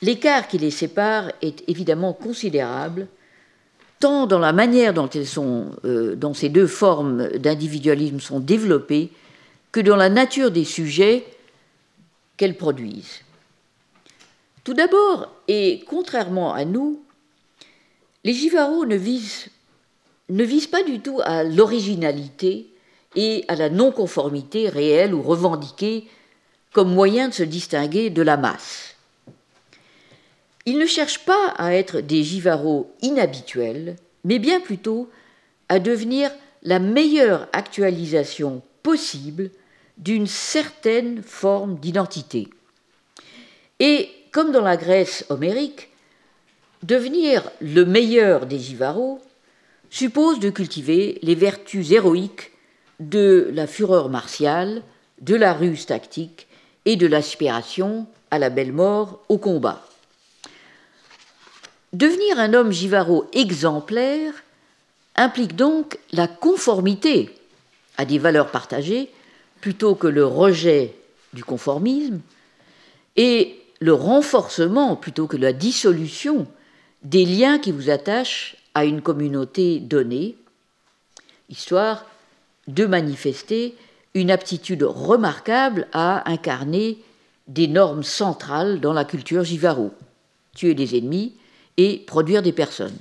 l'écart qui les sépare est évidemment considérable, tant dans la manière dont dont ces deux formes d'individualisme sont développées, que dans la nature des sujets qu'elles produisent. Tout d'abord, et contrairement à nous, les Givaro ne visent pas du tout à l'originalité et à la non-conformité réelle ou revendiquée comme moyen de se distinguer de la masse. Ils ne cherchent pas à être des Givaro inhabituels, mais bien plutôt à devenir la meilleure actualisation possible d'une certaine forme d'identité. Et comme dans la Grèce homérique, devenir le meilleur des Givaro suppose de cultiver les vertus héroïques de la fureur martiale, de la ruse tactique et de l'aspiration à la belle mort au combat. Devenir un homme Givaro exemplaire implique donc la conformité à des valeurs partagées plutôt que le rejet du conformisme et le renforcement plutôt que la dissolution des liens qui vous attachent à une communauté donnée, histoire de manifester une aptitude remarquable à incarner des normes centrales dans la culture Givaro, tuer des ennemis et produire des personnes.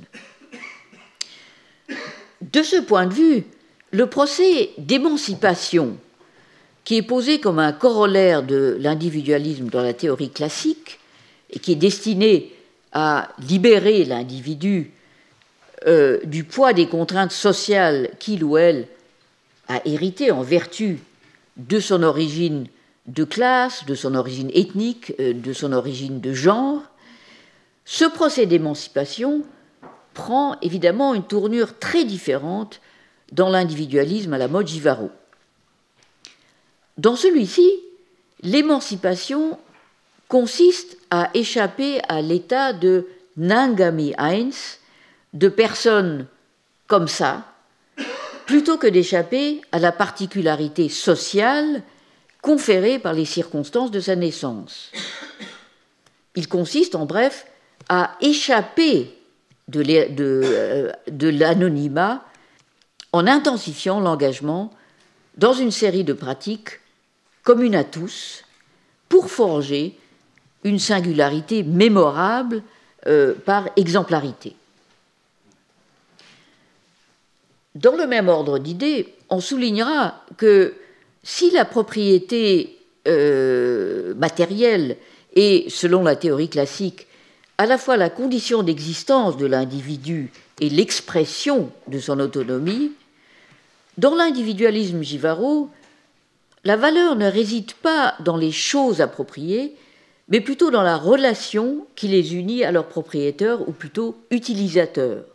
De ce point de vue, le procès d'émancipation, qui est posé comme un corollaire de l'individualisme dans la théorie classique et qui est destiné à libérer l'individu du poids des contraintes sociales qu'il ou elle a hérité en vertu de son origine de classe, de son origine ethnique, de son origine de genre, ce procès d'émancipation prend évidemment une tournure très différente dans l'individualisme à la mode Givaro. Dans celui-ci, l'émancipation consiste à échapper à l'état de Nangami eins, de personne comme ça, plutôt que d'échapper à la particularité sociale conférée par les circonstances de sa naissance. Il consiste, en bref, à échapper de l'anonymat en intensifiant l'engagement dans une série de pratiques communes à tous pour forger une singularité mémorable par exemplarité. Dans le même ordre d'idées, on soulignera que si la propriété matérielle est, selon la théorie classique, à la fois la condition d'existence de l'individu et l'expression de son autonomie, dans l'individualisme Givaro, la valeur ne réside pas dans les choses appropriées, mais plutôt dans la relation qui les unit à leur propriétaire, ou plutôt utilisateur.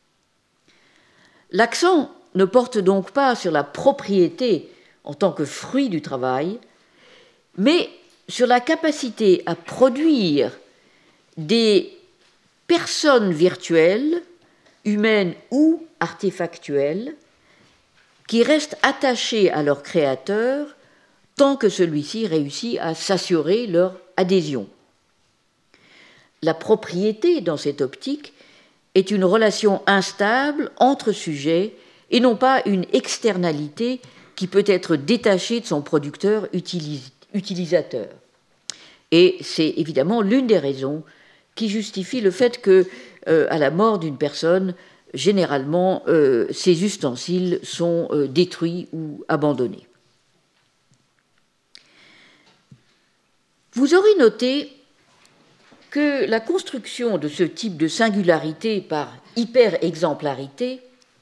L'accent ne porte donc pas sur la propriété en tant que fruit du travail, mais sur la capacité à produire des personnes virtuelles, humaines ou artefactuelles, qui restent attachées à leur créateur tant que celui-ci réussit à s'assurer leur adhésion. La propriété, dans cette optique, est une relation instable entre sujets et non pas une externalité qui peut être détachée de son producteur utilisateur. Et c'est évidemment l'une des raisons qui justifie le fait que, à la mort d'une personne, généralement, ces ustensiles sont détruits ou abandonnés. Vous aurez noté que la construction de ce type de singularité par hyper-exemplarité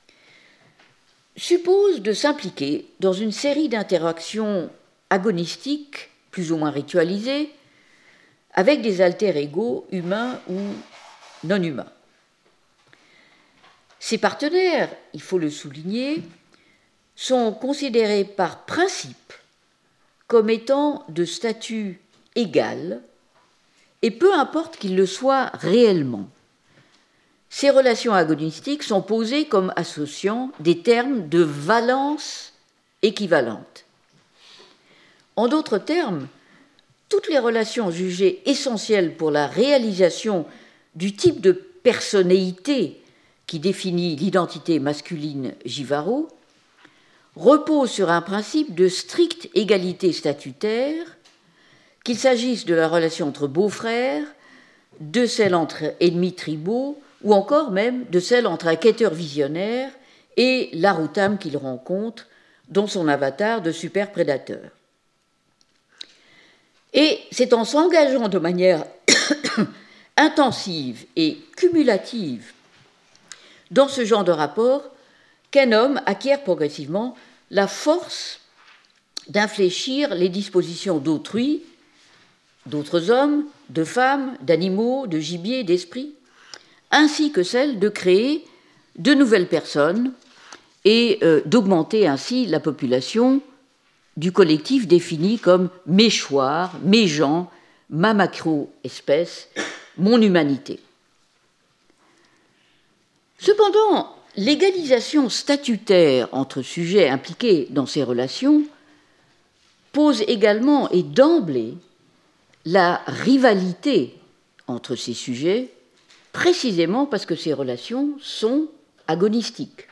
suppose de s'impliquer dans une série d'interactions agonistiques, plus ou moins ritualisées, avec des alter-ego humains ou non humains. Ces partenaires, il faut le souligner, sont considérés par principe comme étant de statut égal, et peu importe qu'ils le soient réellement. Ces relations agonistiques sont posées comme associant des termes de valence équivalente. En d'autres termes, toutes les relations jugées essentielles pour la réalisation du type de personnalité qui définit l'identité masculine Givaro reposent sur un principe de stricte égalité statutaire, qu'il s'agisse de la relation entre beaux-frères, de celle entre ennemis tribaux, ou encore même de celle entre un quêteur visionnaire et l'Arutam qu'il rencontre dans son avatar de super-prédateur. Et c'est en s'engageant de manière intensive et cumulative dans ce genre de rapport qu'un homme acquiert progressivement la force d'infléchir les dispositions d'autrui, d'autres hommes, de femmes, d'animaux, de gibier, d'esprits, ainsi que celle de créer de nouvelles personnes et d'augmenter ainsi la population du collectif défini comme mes choirs, mes gens, ma macro-espèce, mon humanité. Cependant, l'égalisation statutaire entre sujets impliqués dans ces relations pose également et d'emblée la rivalité entre ces sujets, précisément parce que ces relations sont agonistiques.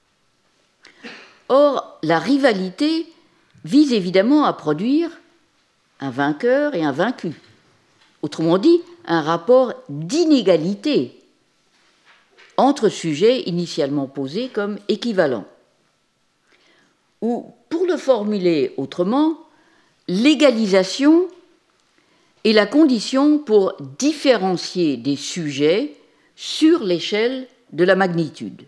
Or, la rivalité vise évidemment à produire un vainqueur et un vaincu. Autrement dit, un rapport d'inégalité entre sujets initialement posés comme équivalents. Ou, pour le formuler autrement, l'égalisation est la condition pour différencier des sujets sur l'échelle de la magnitude.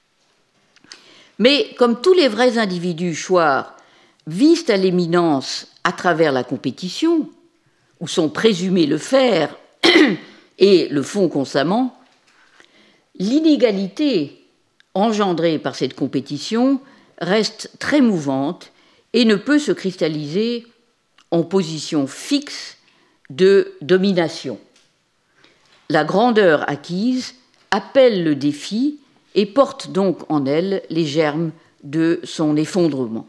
Mais comme tous les vrais individus choirs visent à l'éminence à travers la compétition, ou sont présumés le faire et le font constamment, l'inégalité engendrée par cette compétition reste très mouvante et ne peut se cristalliser en position fixe de domination. La grandeur acquise appelle le défi et porte donc en elle les germes de son effondrement.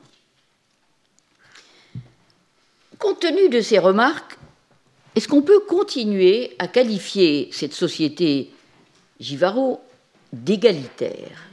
Compte tenu de ces remarques, est-ce qu'on peut continuer à qualifier cette société Givaro d'égalitaire?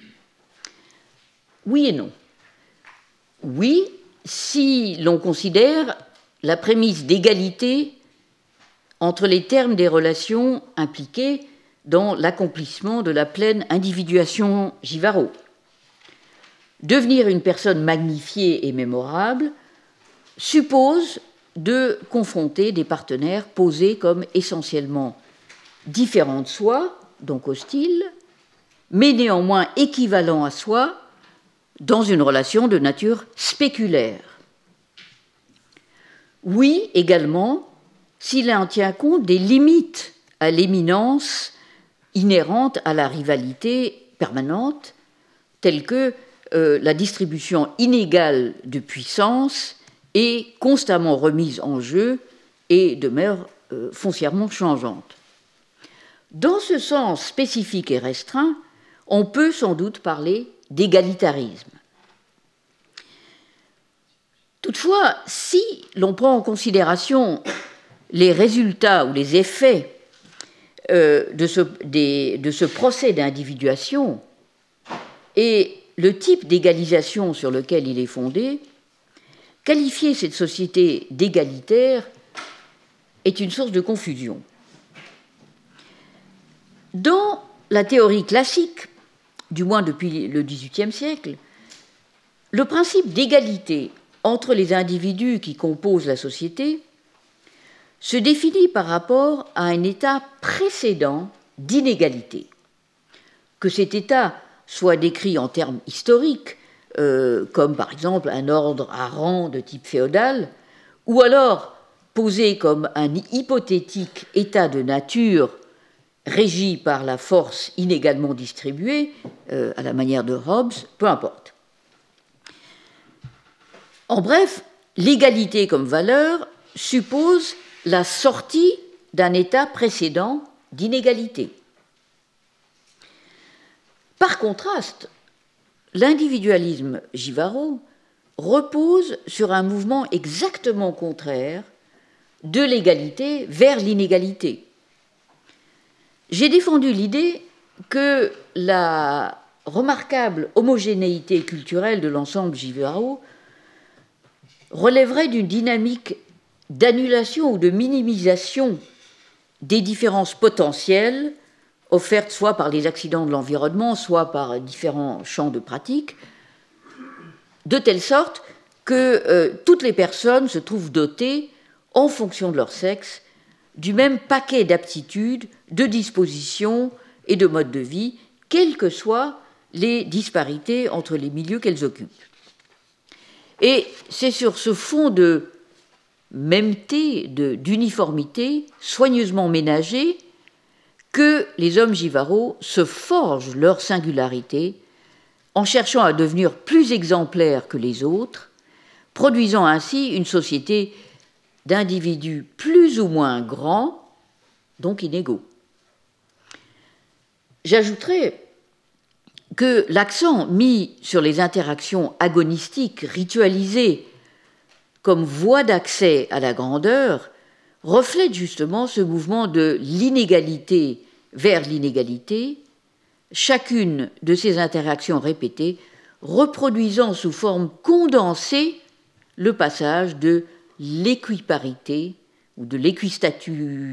Oui et non. Oui, si l'on considère la prémisse d'égalité entre les termes des relations impliquées dans l'accomplissement de la pleine individuation Givaro. Devenir une personne magnifiée et mémorable suppose de confronter des partenaires posés comme essentiellement différents de soi, donc hostiles, mais néanmoins équivalents à soi dans une relation de nature spéculaire. Oui, également, s'il en tient compte des limites à l'éminence inhérente à la rivalité permanente, telle que la distribution inégale de puissance est constamment remise en jeu et demeure foncièrement changeante. Dans ce sens spécifique et restreint, on peut sans doute parler d'égalitarisme. Toutefois, si l'on prend en considération les résultats ou les effets de ce procès d'individuation et le type d'égalisation sur lequel il est fondé, qualifier cette société d'égalitaire est une source de confusion. Dans la théorie classique, du moins depuis le XVIIIe siècle, le principe d'égalité entre les individus qui composent la société se définit par rapport à un état précédent d'inégalité. Que cet état soit décrit en termes historiques, comme par exemple un ordre à rang de type féodal, ou alors posé comme un hypothétique état de nature régi par la force inégalement distribuée, à la manière de Hobbes, peu importe. En bref, l'égalité comme valeur suppose la sortie d'un état précédent d'inégalité. Par contraste, l'individualisme Givaro repose sur un mouvement exactement contraire de l'égalité vers l'inégalité. J'ai défendu l'idée que la remarquable homogénéité culturelle de l'ensemble Givaro relèverait d'une dynamique d'annulation ou de minimisation des différences potentielles offertes soit par les accidents de l'environnement, soit par différents champs de pratique, de telle sorte que toutes les personnes se trouvent dotées, en fonction de leur sexe, du même paquet d'aptitudes, de dispositions et de modes de vie, quelles que soient les disparités entre les milieux qu'elles occupent. Et c'est sur ce fond de mêmeté, d'uniformité, soigneusement ménagé, que les hommes Givaro se forgent leur singularité en cherchant à devenir plus exemplaires que les autres, produisant ainsi une société d'individus plus ou moins grands, donc inégaux. J'ajouterai que l'accent mis sur les interactions agonistiques ritualisées comme voie d'accès à la grandeur reflète justement ce mouvement de l'inégalité vers l'inégalité, chacune de ces interactions répétées reproduisant sous forme condensée le passage de l'équiparité ou de l'équistatutarité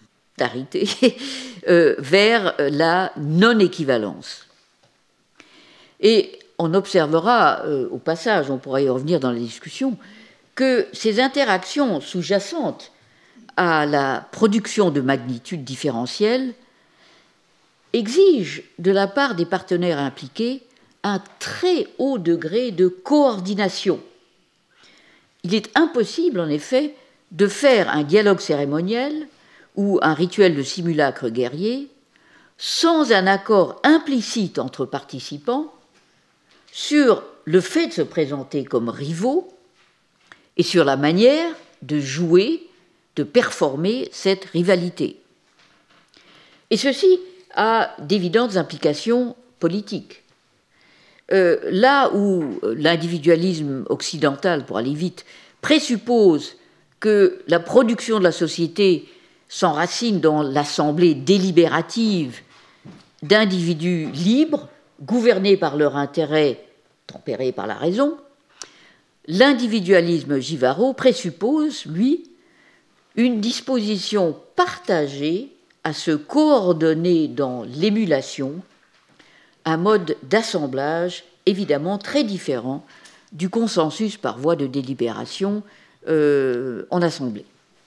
vers la non-équivalence. Et on observera au passage, on pourra y revenir dans la discussion, que ces interactions sous-jacentes à la production de magnitudes différentielles exigent de la part des partenaires impliqués un très haut degré de coordination. Il est impossible, en effet, de faire un dialogue cérémoniel ou un rituel de simulacre guerrier sans un accord implicite entre participants sur le fait de se présenter comme rivaux et sur la manière de jouer, de performer cette rivalité. Et ceci a d'évidentes implications politiques. Là où l'individualisme occidental, pour aller vite, présuppose que la production de la société s'enracine dans l'assemblée délibérative d'individus libres, gouvernés par leur intérêt, tempérés par la raison, l'individualisme Givaro présuppose, lui, une disposition partagée à se coordonner dans l'émulation, un mode d'assemblage évidemment très différent du consensus par voie de délibération en assemblée.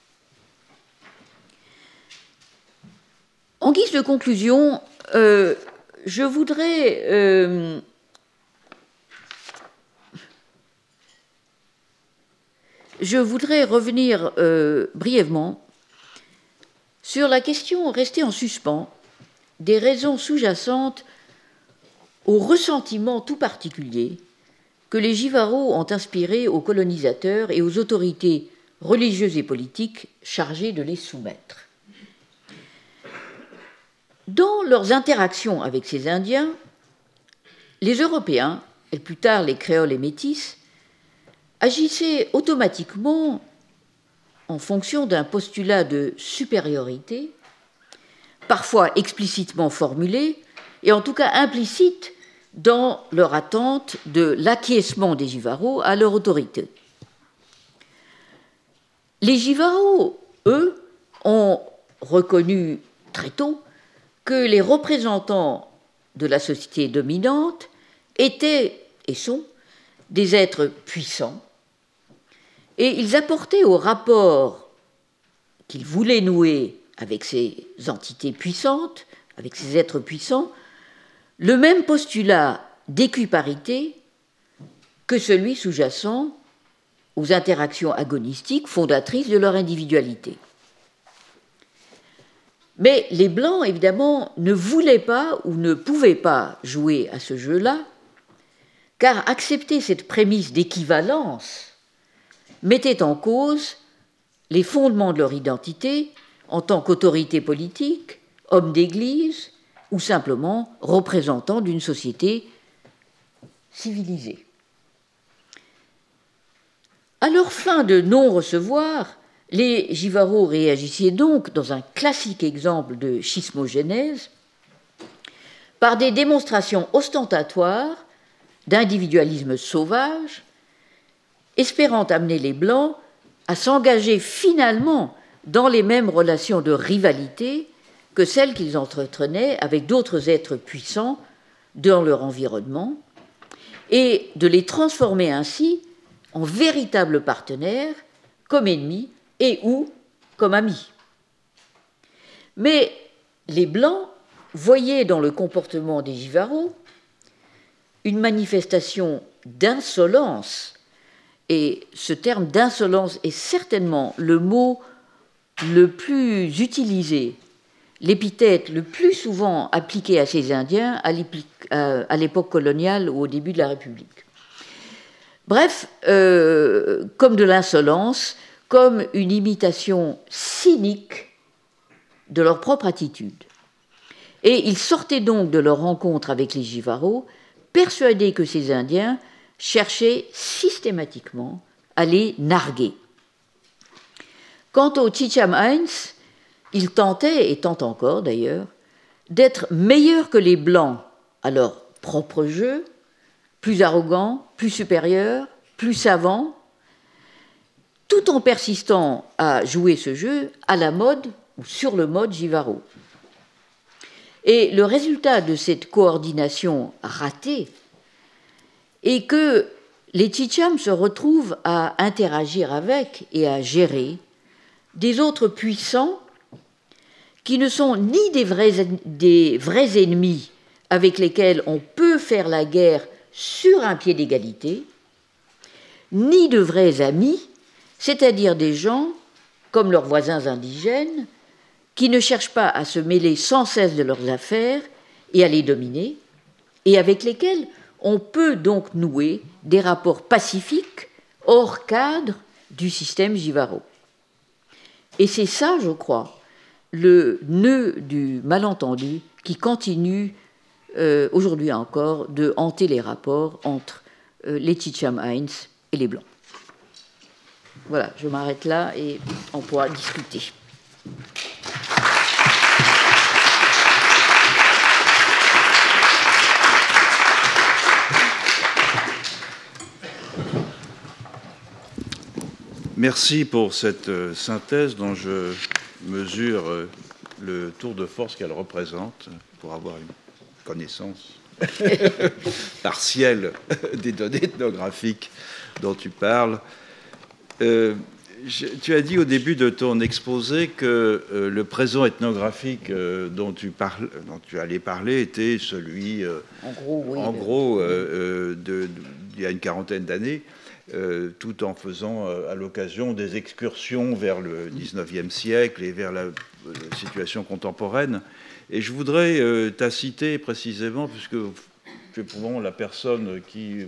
En guise de conclusion, je voudrais revenir brièvement sur la question restée en suspens des raisons sous-jacentes au ressentiment tout particulier que les Givaro ont inspiré aux colonisateurs et aux autorités religieuses et politiques chargées de les soumettre. Dans leurs interactions avec ces Indiens, les Européens, et plus tard les créoles et métis, agissaient automatiquement en fonction d'un postulat de supériorité, parfois explicitement formulé, et en tout cas implicite dans leur attente de l'acquiescement des Givaro à leur autorité. Les Givaro, eux, ont reconnu très tôt que les représentants de la société dominante étaient et sont des êtres puissants, et ils apportaient au rapport qu'ils voulaient nouer avec ces entités puissantes, avec ces êtres puissants, le même postulat d'équiparité que celui sous-jacent aux interactions agonistiques fondatrices de leur individualité. Mais les Blancs, évidemment, ne voulaient pas ou ne pouvaient pas jouer à ce jeu-là, car accepter cette prémisse d'équivalence mettait en cause les fondements de leur identité en tant qu'autorité politique, hommes d'église ou simplement représentants d'une société civilisée. À leur fin de non-recevoir, Les Jivaro réagissaient donc, dans un classique exemple de schismogénèse, par des démonstrations ostentatoires d'individualisme sauvage, espérant amener les Blancs à s'engager finalement dans les mêmes relations de rivalité que celles qu'ils entretenaient avec d'autres êtres puissants dans leur environnement, et de les transformer ainsi en véritables partenaires, comme ennemis et ou comme amis. Mais les Blancs voyaient dans le comportement des Jivaro une manifestation d'insolence, et ce terme d'insolence est certainement le mot le plus utilisé, l'épithète le plus souvent appliqué à ces Indiens à l'époque coloniale ou au début de la République. Bref, comme de l'insolence, comme une imitation cynique de leur propre attitude. Et ils sortaient donc de leur rencontre avec les Jivaro, persuadés que ces Indiens cherchaient systématiquement à les narguer. Quant aux Chicham-Hines, ils tentaient, et tentent encore d'ailleurs, d'être meilleurs que les Blancs à leur propre jeu, plus arrogants, plus supérieurs, plus savants, tout en persistant à jouer ce jeu à la mode ou sur le mode Jivaro. Et le résultat de cette coordination ratée est que les Chicham se retrouvent à interagir avec et à gérer des autres puissants qui ne sont ni des vrais ennemis avec lesquels on peut faire la guerre sur un pied d'égalité, ni de vrais amis, c'est-à-dire des gens, comme leurs voisins indigènes, qui ne cherchent pas à se mêler sans cesse de leurs affaires et à les dominer, et avec lesquels on peut donc nouer des rapports pacifiques hors cadre du système Jivaro. Et c'est ça, je crois, le nœud du malentendu qui continue aujourd'hui encore de hanter les rapports entre les Chicham-Hines et les Blancs. Voilà, je m'arrête là et on pourra discuter. Merci pour cette synthèse dont je mesure le tour de force qu'elle représente pour avoir une connaissance partielle des données ethnographiques dont tu parles. Tu as dit au début de ton exposé que le présent ethnographique dont tu allais parler était celui, en gros, il y a une quarantaine d'années, tout en faisant à l'occasion des excursions vers le XIXe siècle et vers la situation contemporaine. Et je voudrais t'inciter précisément, puisque tu es probablement la personne qui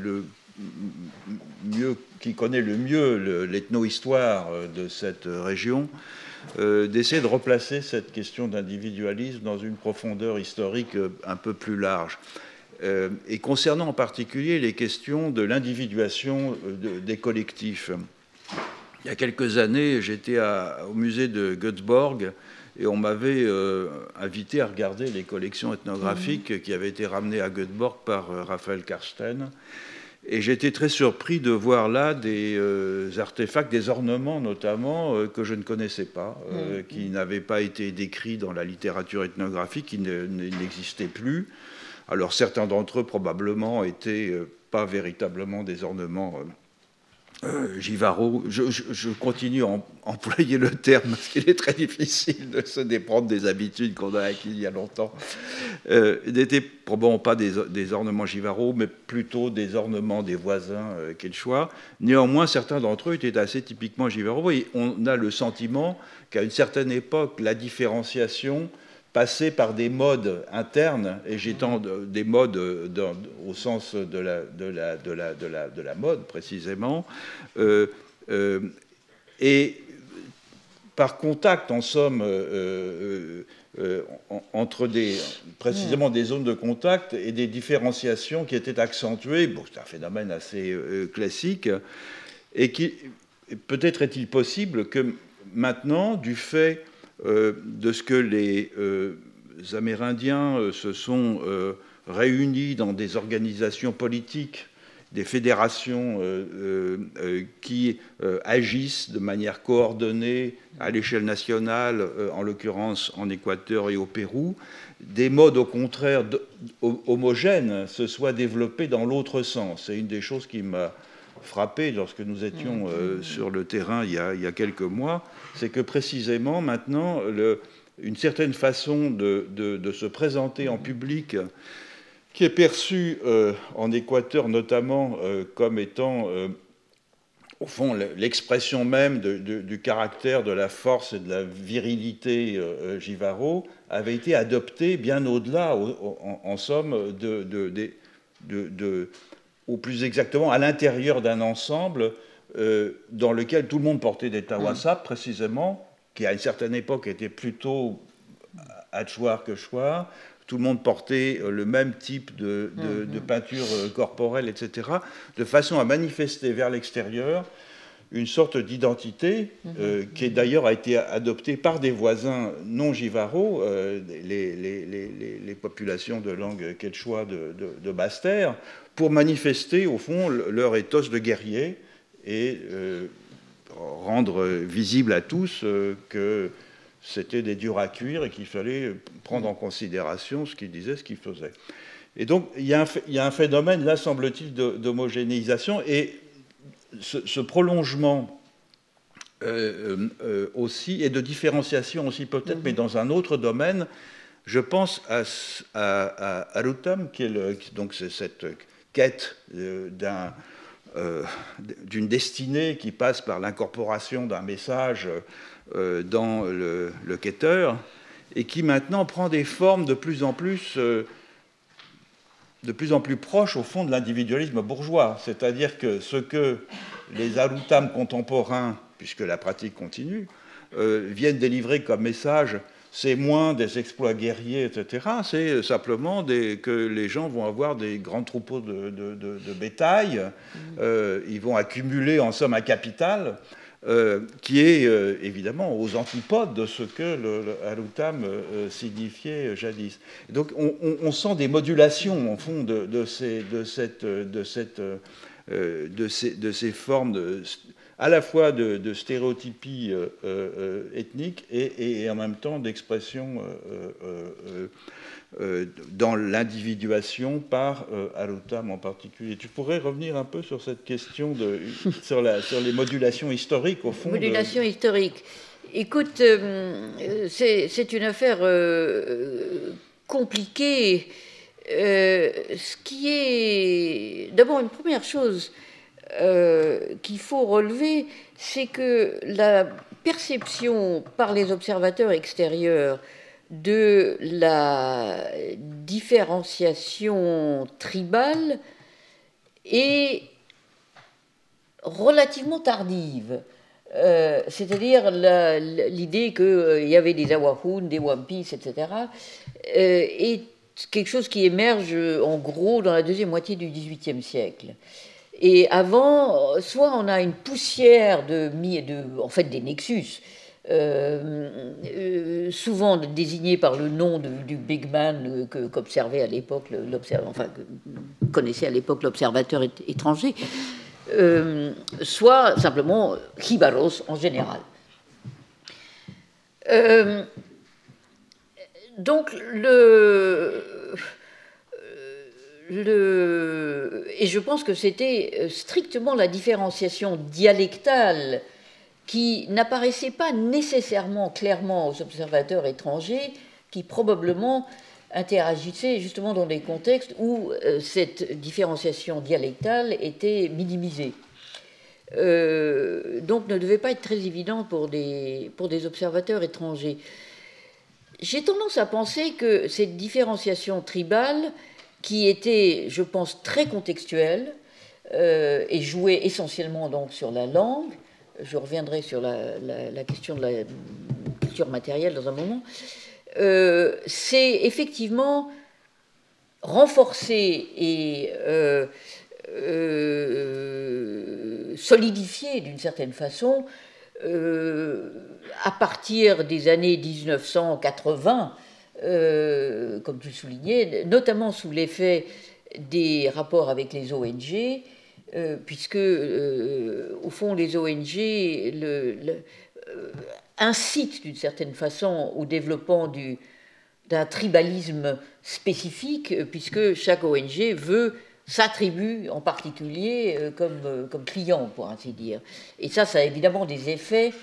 connaît le mieux l'ethno-histoire de cette région, d'essayer de replacer cette question d'individualisme dans une profondeur historique un peu plus large. Et concernant en particulier les questions de l'individuation des collectifs. Il y a quelques années, j'étais au musée de Göteborg et on m'avait invité à regarder les collections ethnographiques qui avaient été ramenées à Göteborg par Raphaël Karsten. Et j'étais très surpris de voir là des artefacts, des ornements notamment, que je ne connaissais pas, qui n'avaient pas été décrits dans la littérature ethnographique, qui n'existaient plus. Alors certains d'entre eux probablement étaient pas véritablement des ornements Jivaro. Je continue à employer le terme parce qu'il est très difficile de se déprendre des habitudes qu'on a acquises il y a longtemps. N'étaient probablement pas des ornements Jivaro, mais plutôt des ornements des voisins quechua. Néanmoins, certains d'entre eux étaient assez typiquement Jivaro. Et on a le sentiment qu'à une certaine époque, la différenciation passer par des modes internes, et j'étends des modes au sens de la mode précisément, et par contact en somme entre précisément des zones de contact et des différenciations qui étaient accentuées. Bon, c'est un phénomène assez classique, et peut-être est-il possible que maintenant, du fait de ce que les Amérindiens se sont réunis dans des organisations politiques, des fédérations qui agissent de manière coordonnée à l'échelle nationale, en l'occurrence en Équateur et au Pérou, des modes au contraire homogènes se soient développés dans l'autre sens. C'est une des choses qui m'a frappé lorsque nous étions sur le terrain il y a quelques mois, c'est que précisément maintenant, une certaine façon de se présenter en public qui est perçue en Équateur notamment comme étant, au fond, l'expression même du caractère, de la force et de la virilité jivaro, avait été adoptée bien au-delà, en somme, ou plus exactement à l'intérieur d'un ensemble dans lequel tout le monde portait des tawasap, précisément, qui à une certaine époque était plutôt Hatchouar que Chouar. Tout le monde portait le même type de peinture corporelle, etc., de façon à manifester vers l'extérieur une sorte d'identité qui d'ailleurs a été adoptée par des voisins non jivaros, les populations de langue quechua de Basse-Terre, pour manifester au fond leur ethos de guerrier et rendre visible à tous que c'était des durs à cuire et qu'il fallait prendre en considération ce qu'ils disaient, ce qu'ils faisaient. Et donc il y a un phénomène, là semble-t-il, d'homogénéisation, et ce prolongement aussi, et de différenciation aussi peut-être, mais dans un autre domaine. Je pense à Arutam, qui est donc c'est cette quête d'une destinée qui passe par l'incorporation d'un message dans le quêteur, et qui maintenant prend des formes de plus en plus proches, au fond, de l'individualisme bourgeois. C'est-à-dire que ce que les Arutam contemporains, puisque la pratique continue, viennent délivrer comme message, c'est moins des exploits guerriers, etc. C'est simplement que les gens vont avoir des grands troupeaux de bétail, ils vont accumuler en somme un capital, qui est évidemment aux antipodes de ce que le Arutam signifiait jadis. Donc on sent des modulations, en fond, de ces formes à la fois de stéréotypie ethnique et en même temps d'expression dans l'individuation par Arutam en particulier. Tu pourrais revenir un peu sur cette question sur les modulations historiques, au fond. Modulation historique. Écoute, c'est une affaire compliquée. Ce qui est d'abord une première chose qu'il faut relever, c'est que la perception par les observateurs extérieurs de la différenciation tribale est relativement tardive. C'est-à-dire l'idée qu'il y avait des Awahun, des Wampis, etc., est quelque chose qui émerge en gros dans la deuxième moitié du XVIIIe siècle. Et avant, soit on a une poussière en fait des nexus, souvent désigné par le nom du big man qu'observait à l'époque que connaissait à l'époque l'observateur étranger, soit simplement jibaros en général. Donc et je pense que c'était strictement la différenciation dialectale qui n'apparaissait pas nécessairement clairement aux observateurs étrangers, qui probablement interagissaient justement dans des contextes où cette différenciation dialectale était minimisée. Donc ne devait pas être très évident pour des observateurs étrangers. J'ai tendance à penser que cette différenciation tribale, qui était, je pense, très contextuelle et jouait essentiellement donc sur la langue, je reviendrai sur la question de la culture matérielle dans un moment, c'est effectivement renforcé et solidifié d'une certaine façon à partir des années 1980, comme tu le soulignais, notamment sous l'effet des rapports avec les ONG, puisque, au fond, les ONG incitent d'une certaine façon au développement d'un tribalisme spécifique, puisque chaque ONG s'attribue en particulier comme client, pour ainsi dire. Et ça a évidemment des effets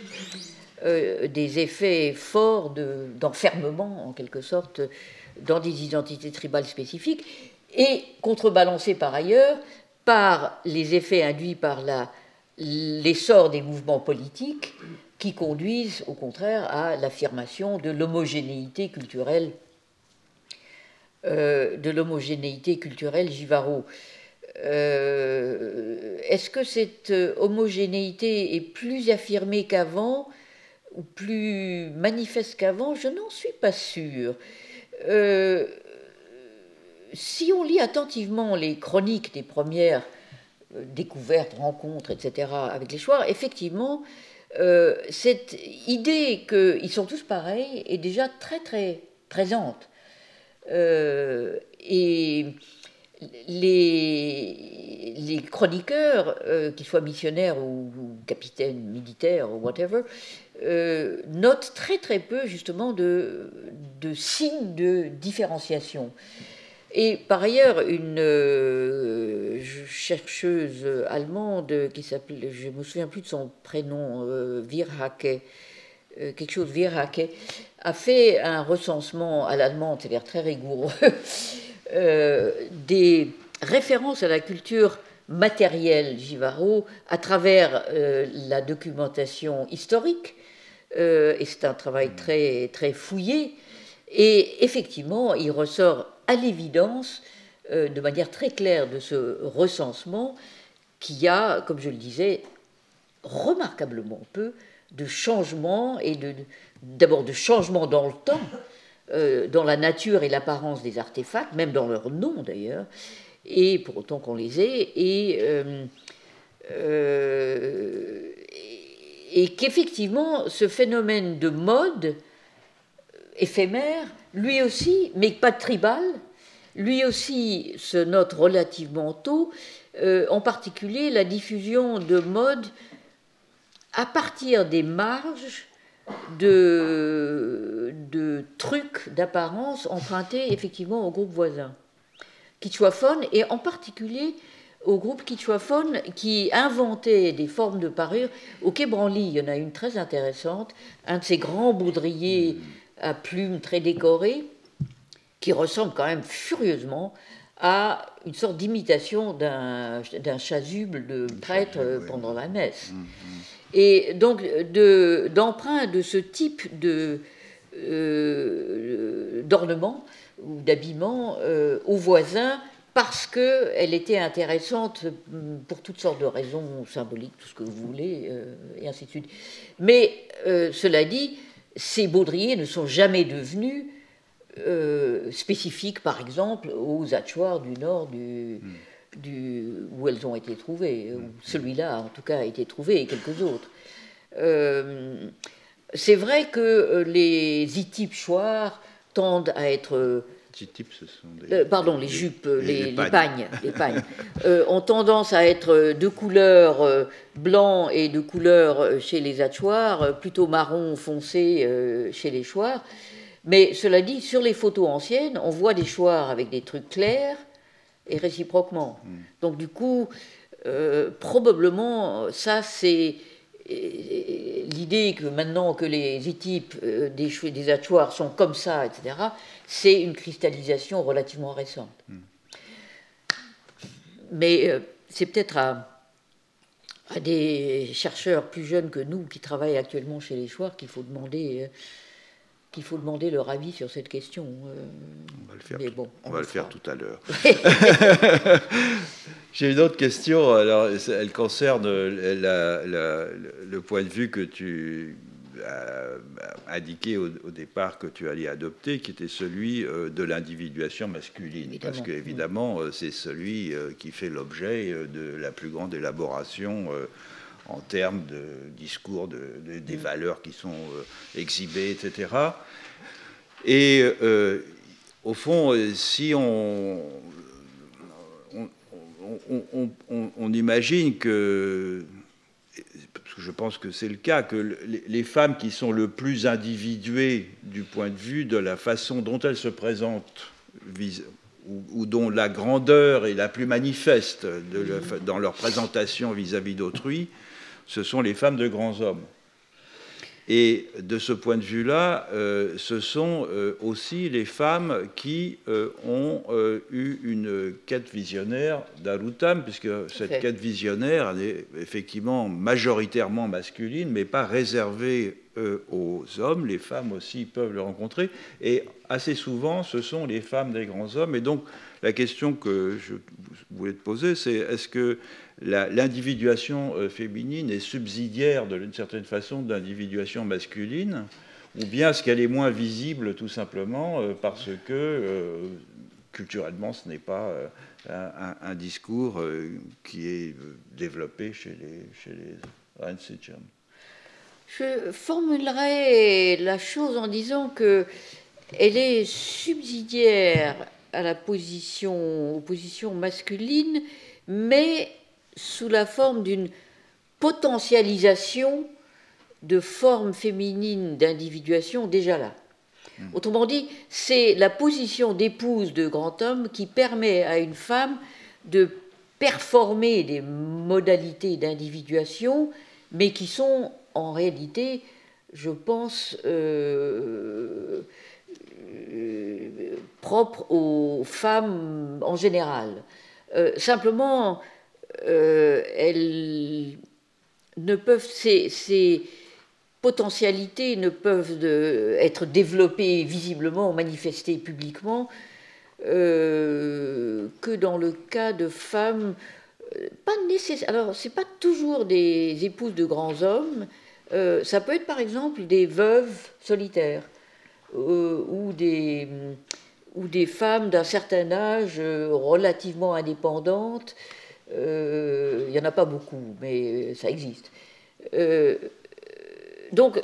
forts d'enfermement, en quelque sorte, dans des identités tribales spécifiques, et contrebalancés par ailleurs par les effets induits par l'essor des mouvements politiques qui conduisent au contraire à l'affirmation de l'homogénéité culturelle Jivaro. Est-ce que cette homogénéité est plus affirmée qu'avant ou plus manifeste qu'avant? Je n'en suis pas sûre. Si on lit attentivement les chroniques des premières découvertes, rencontres, etc., avec les Chouars, effectivement, cette idée qu'ils sont tous pareils est déjà très, très présente. Et les chroniqueurs, qu'ils soient missionnaires ou capitaines militaires ou whatever, notent très, très peu, justement, de signes de différenciation. Et par ailleurs, une chercheuse allemande qui s'appelle, je ne me souviens plus de son prénom, Virhake, quelque chose Virhake, a fait un recensement à l'allemande, c'est-à-dire très rigoureux, des références à la culture matérielle Jivaro à travers la documentation historique, et c'est un travail très, très fouillé, et effectivement, il ressort à l'évidence, de manière très claire de ce recensement, qu'il y a, comme je le disais, remarquablement peu de changements, et d'abord de changements dans le temps, dans la nature et l'apparence des artefacts, même dans leur nom d'ailleurs, et pour autant qu'on les ait, et qu'effectivement ce phénomène de mode éphémère, lui aussi, mais pas tribal, lui aussi se note relativement tôt, en particulier la diffusion de mode à partir des marges de trucs d'apparence empruntés effectivement au groupe voisin, Quichuaphone, et en particulier au groupe Quichuaphone qui inventait des formes de parure. Au Quai Branly, il y en a une très intéressante, un de ces grands baudriers à plumes très décorées, qui ressemble quand même furieusement à une sorte d'imitation d'un chasuble de prêtre pendant la messe. Et donc, d'emprunt de ce type d'ornement ou d'habillement aux voisins, parce qu'elle était intéressante pour toutes sortes de raisons symboliques, tout ce que vous voulez, et ainsi de suite. Mais, cela dit, ces baudriers ne sont jamais devenus spécifiques, par exemple, aux Achuars du nord où elles ont été trouvées. Celui-là, en tout cas, a été trouvé, et quelques autres. C'est vrai que les Itip Chouars tendent à être... Itip, ce sont les jupes, les pagnes. Les pagnes ont tendance à être de couleur blanc et de couleur chez les Achuars, plutôt marron foncé chez les Chouars. Mais cela dit, sur les photos anciennes, on voit des Chouars avec des trucs clairs et réciproquement. Donc du coup, probablement, ça c'est l'idée que maintenant que les Itip des Achuars sont comme ça, etc., c'est une cristallisation relativement récente. Mais c'est peut-être à des chercheurs plus jeunes que nous qui travaillent actuellement chez les Chouars qu'il faut demander leur avis sur cette question. On va le faire, mais bon, on va le faire tout à l'heure. J'ai une autre question. Alors, elle concerne le point de vue que tu indiqué au départ que tu allais adopter, qui était celui de l'individuation masculine. Évidemment. Parce qu'évidemment, c'est celui qui fait l'objet de la plus grande élaboration en termes de discours, des valeurs qui sont exhibées, etc. Et au fond, si on imagine que, parce que je pense que c'est le cas, que les femmes qui sont le plus individuées du point de vue de la façon dont elles se présentent, ou dont la grandeur est la plus manifeste dans leur présentation vis-à-vis d'autrui, ce sont les femmes de grands hommes. Et de ce point de vue-là, ce sont aussi les femmes qui ont eu une quête visionnaire d'Aruttam, puisque cette quête visionnaire, elle est effectivement majoritairement masculine, mais pas réservée aux hommes. Les femmes aussi peuvent le rencontrer. Et assez souvent, ce sont les femmes des grands hommes. Et donc, la question que je voulais te poser, c'est est-ce que l'individuation féminine est subsidiaire d'une certaine façon de l'individuation masculine, ou bien est-ce qu'elle est moins visible tout simplement parce que culturellement ce n'est pas un discours qui est développé chez les Reinsichern? Je formulerai la chose en disant qu'elle est subsidiaire à la position masculine, mais sous la forme d'une potentialisation de formes féminines d'individuation déjà là. Autrement dit, c'est la position d'épouse de grand homme qui permet à une femme de performer des modalités d'individuation, mais qui sont en réalité, je pense, propres aux femmes en général. Simplement, elles ne peuvent, ces potentialités ne peuvent être développées visiblement, manifestées publiquement, que dans le cas de femmes pas nécessaire. Alors, c'est pas toujours des épouses de grands hommes. Ça peut être par exemple des veuves solitaires ou des femmes d'un certain âge relativement indépendantes. Il n'y en a pas beaucoup, mais ça existe. Donc,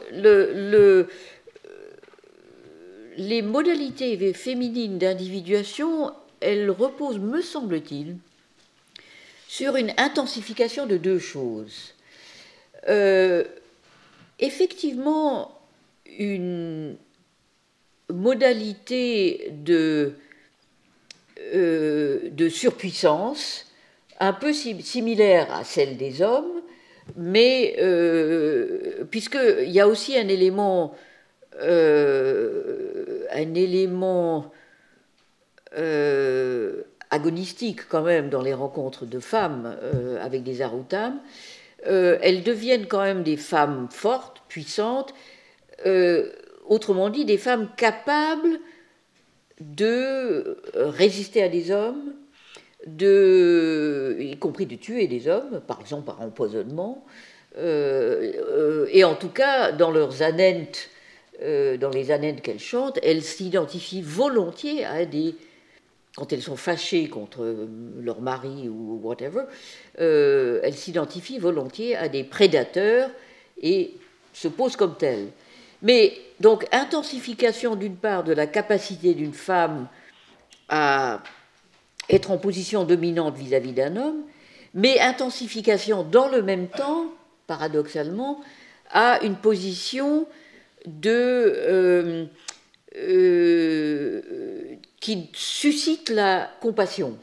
les modalités féminines d'individuation, elles reposent, me semble-t-il, sur une intensification de deux choses. Effectivement, une modalité de surpuissance un peu similaire à celle des hommes, mais puisqu'il y a aussi un élément agonistique quand même dans les rencontres de femmes avec des Aruttam, elles deviennent quand même des femmes fortes, puissantes, autrement dit des femmes capables de résister à des hommes, y compris de tuer des hommes, par exemple par empoisonnement, et en tout cas dans leurs anentes, dans les anentes qu'elles chantent, elles s'identifient volontiers à quand elles sont fâchées contre leur mari ou whatever, elles s'identifient volontiers à des prédateurs et se posent comme telles. Mais donc intensification d'une part de la capacité d'une femme à être en position dominante vis-à-vis d'un homme, mais intensification dans le même temps, paradoxalement, à une position qui suscite la compassion.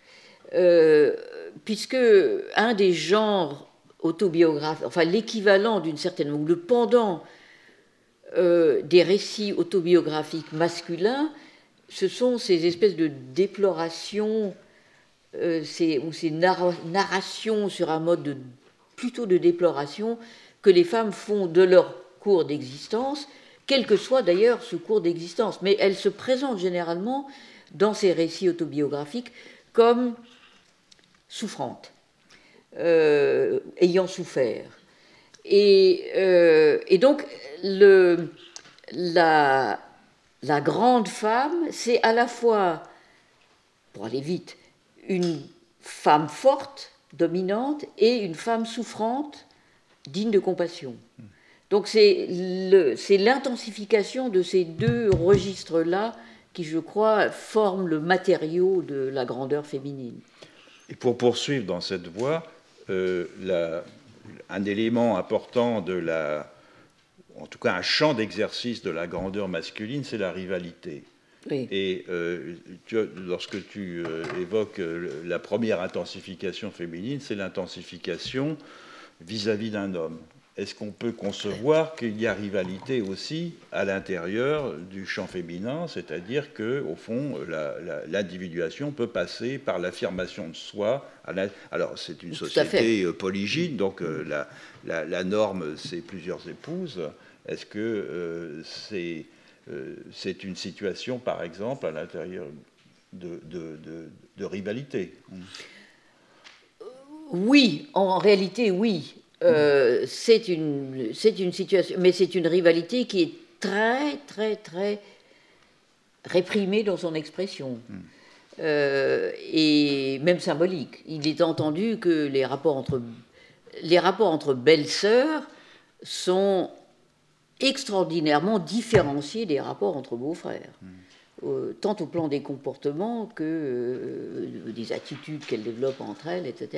Puisque un des genres autobiographiques, enfin l'équivalent d'une certaine, ou le pendant des récits autobiographiques masculins, ce sont ces espèces de déplorations, ou ces narrations sur un mode plutôt de déploration que les femmes font de leur cours d'existence, quel que soit d'ailleurs ce cours d'existence. Mais elles se présentent généralement dans ces récits autobiographiques comme souffrantes, ayant souffert. Et donc, la grande femme, c'est à la fois, pour aller vite, une femme forte, dominante, et une femme souffrante, digne de compassion. Donc c'est l'intensification de ces deux registres-là qui, je crois, forment le matériau de la grandeur féminine. Et pour poursuivre dans cette voie, un élément important en tout cas un champ d'exercice de la grandeur masculine, c'est la rivalité. Oui. Et lorsque tu évoques la première intensification féminine, c'est l'intensification vis-à-vis d'un homme. Est-ce qu'on peut concevoir qu'il y a rivalité aussi à l'intérieur du champ féminin, c'est-à-dire qu'au fond, l'individuation peut passer par l'affirmation de soi. Alors, c'est une société polygyne, donc la norme, c'est plusieurs épouses. Est-ce que c'est une situation, par exemple, à l'intérieur de rivalité? Oui, en réalité, oui. C'est une situation, mais c'est une rivalité qui est très, très, très réprimée dans son expression, et même symbolique. Il est entendu que les rapports entre belles-sœurs sont extraordinairement différenciés des rapports entre beaux-frères, tant au plan des comportements que des attitudes qu'elles développent entre elles, etc.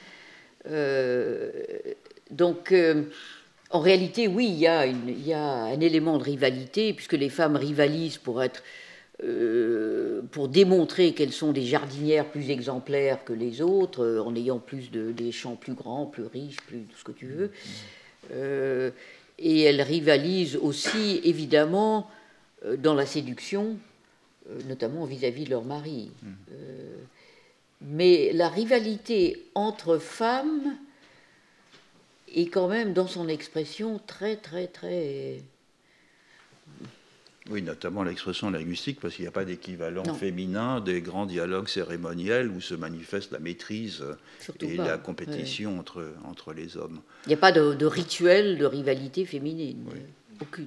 Donc, en réalité, oui, il y a un élément de rivalité, puisque les femmes rivalisent pour démontrer qu'elles sont des jardinières plus exemplaires que les autres, en ayant des champs plus grands, plus riches, plus tout ce que tu veux. Et elles rivalisent aussi, évidemment, dans la séduction, notamment vis-à-vis de leur mari. Mais la rivalité entre femmes est quand même, dans son expression, très, très, très... Oui, notamment l'expression linguistique, parce qu'il n'y a pas d'équivalent féminin des grands dialogues cérémoniels où se manifeste la maîtrise la compétition entre les hommes. Il n'y a pas de rituel de rivalité féminine, aucune.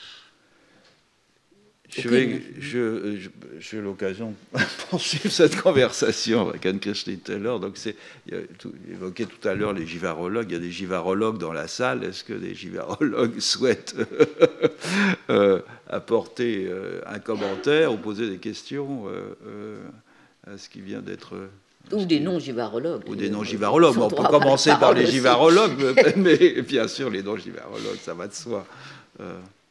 J'ai l'occasion de poursuivre cette conversation avec Anne-Christine Taylor. Donc, évoqué tout à l'heure les givarologues. Il y a des givarologues dans la salle. Est-ce que des givarologues souhaitent apporter un commentaire ou poser des questions à ce qui vient d'être... Ou des non-givarologues. Ou des non-givarologues. On peut commencer par les givarologues, mais bien sûr, les non-givarologues, ça va de soi.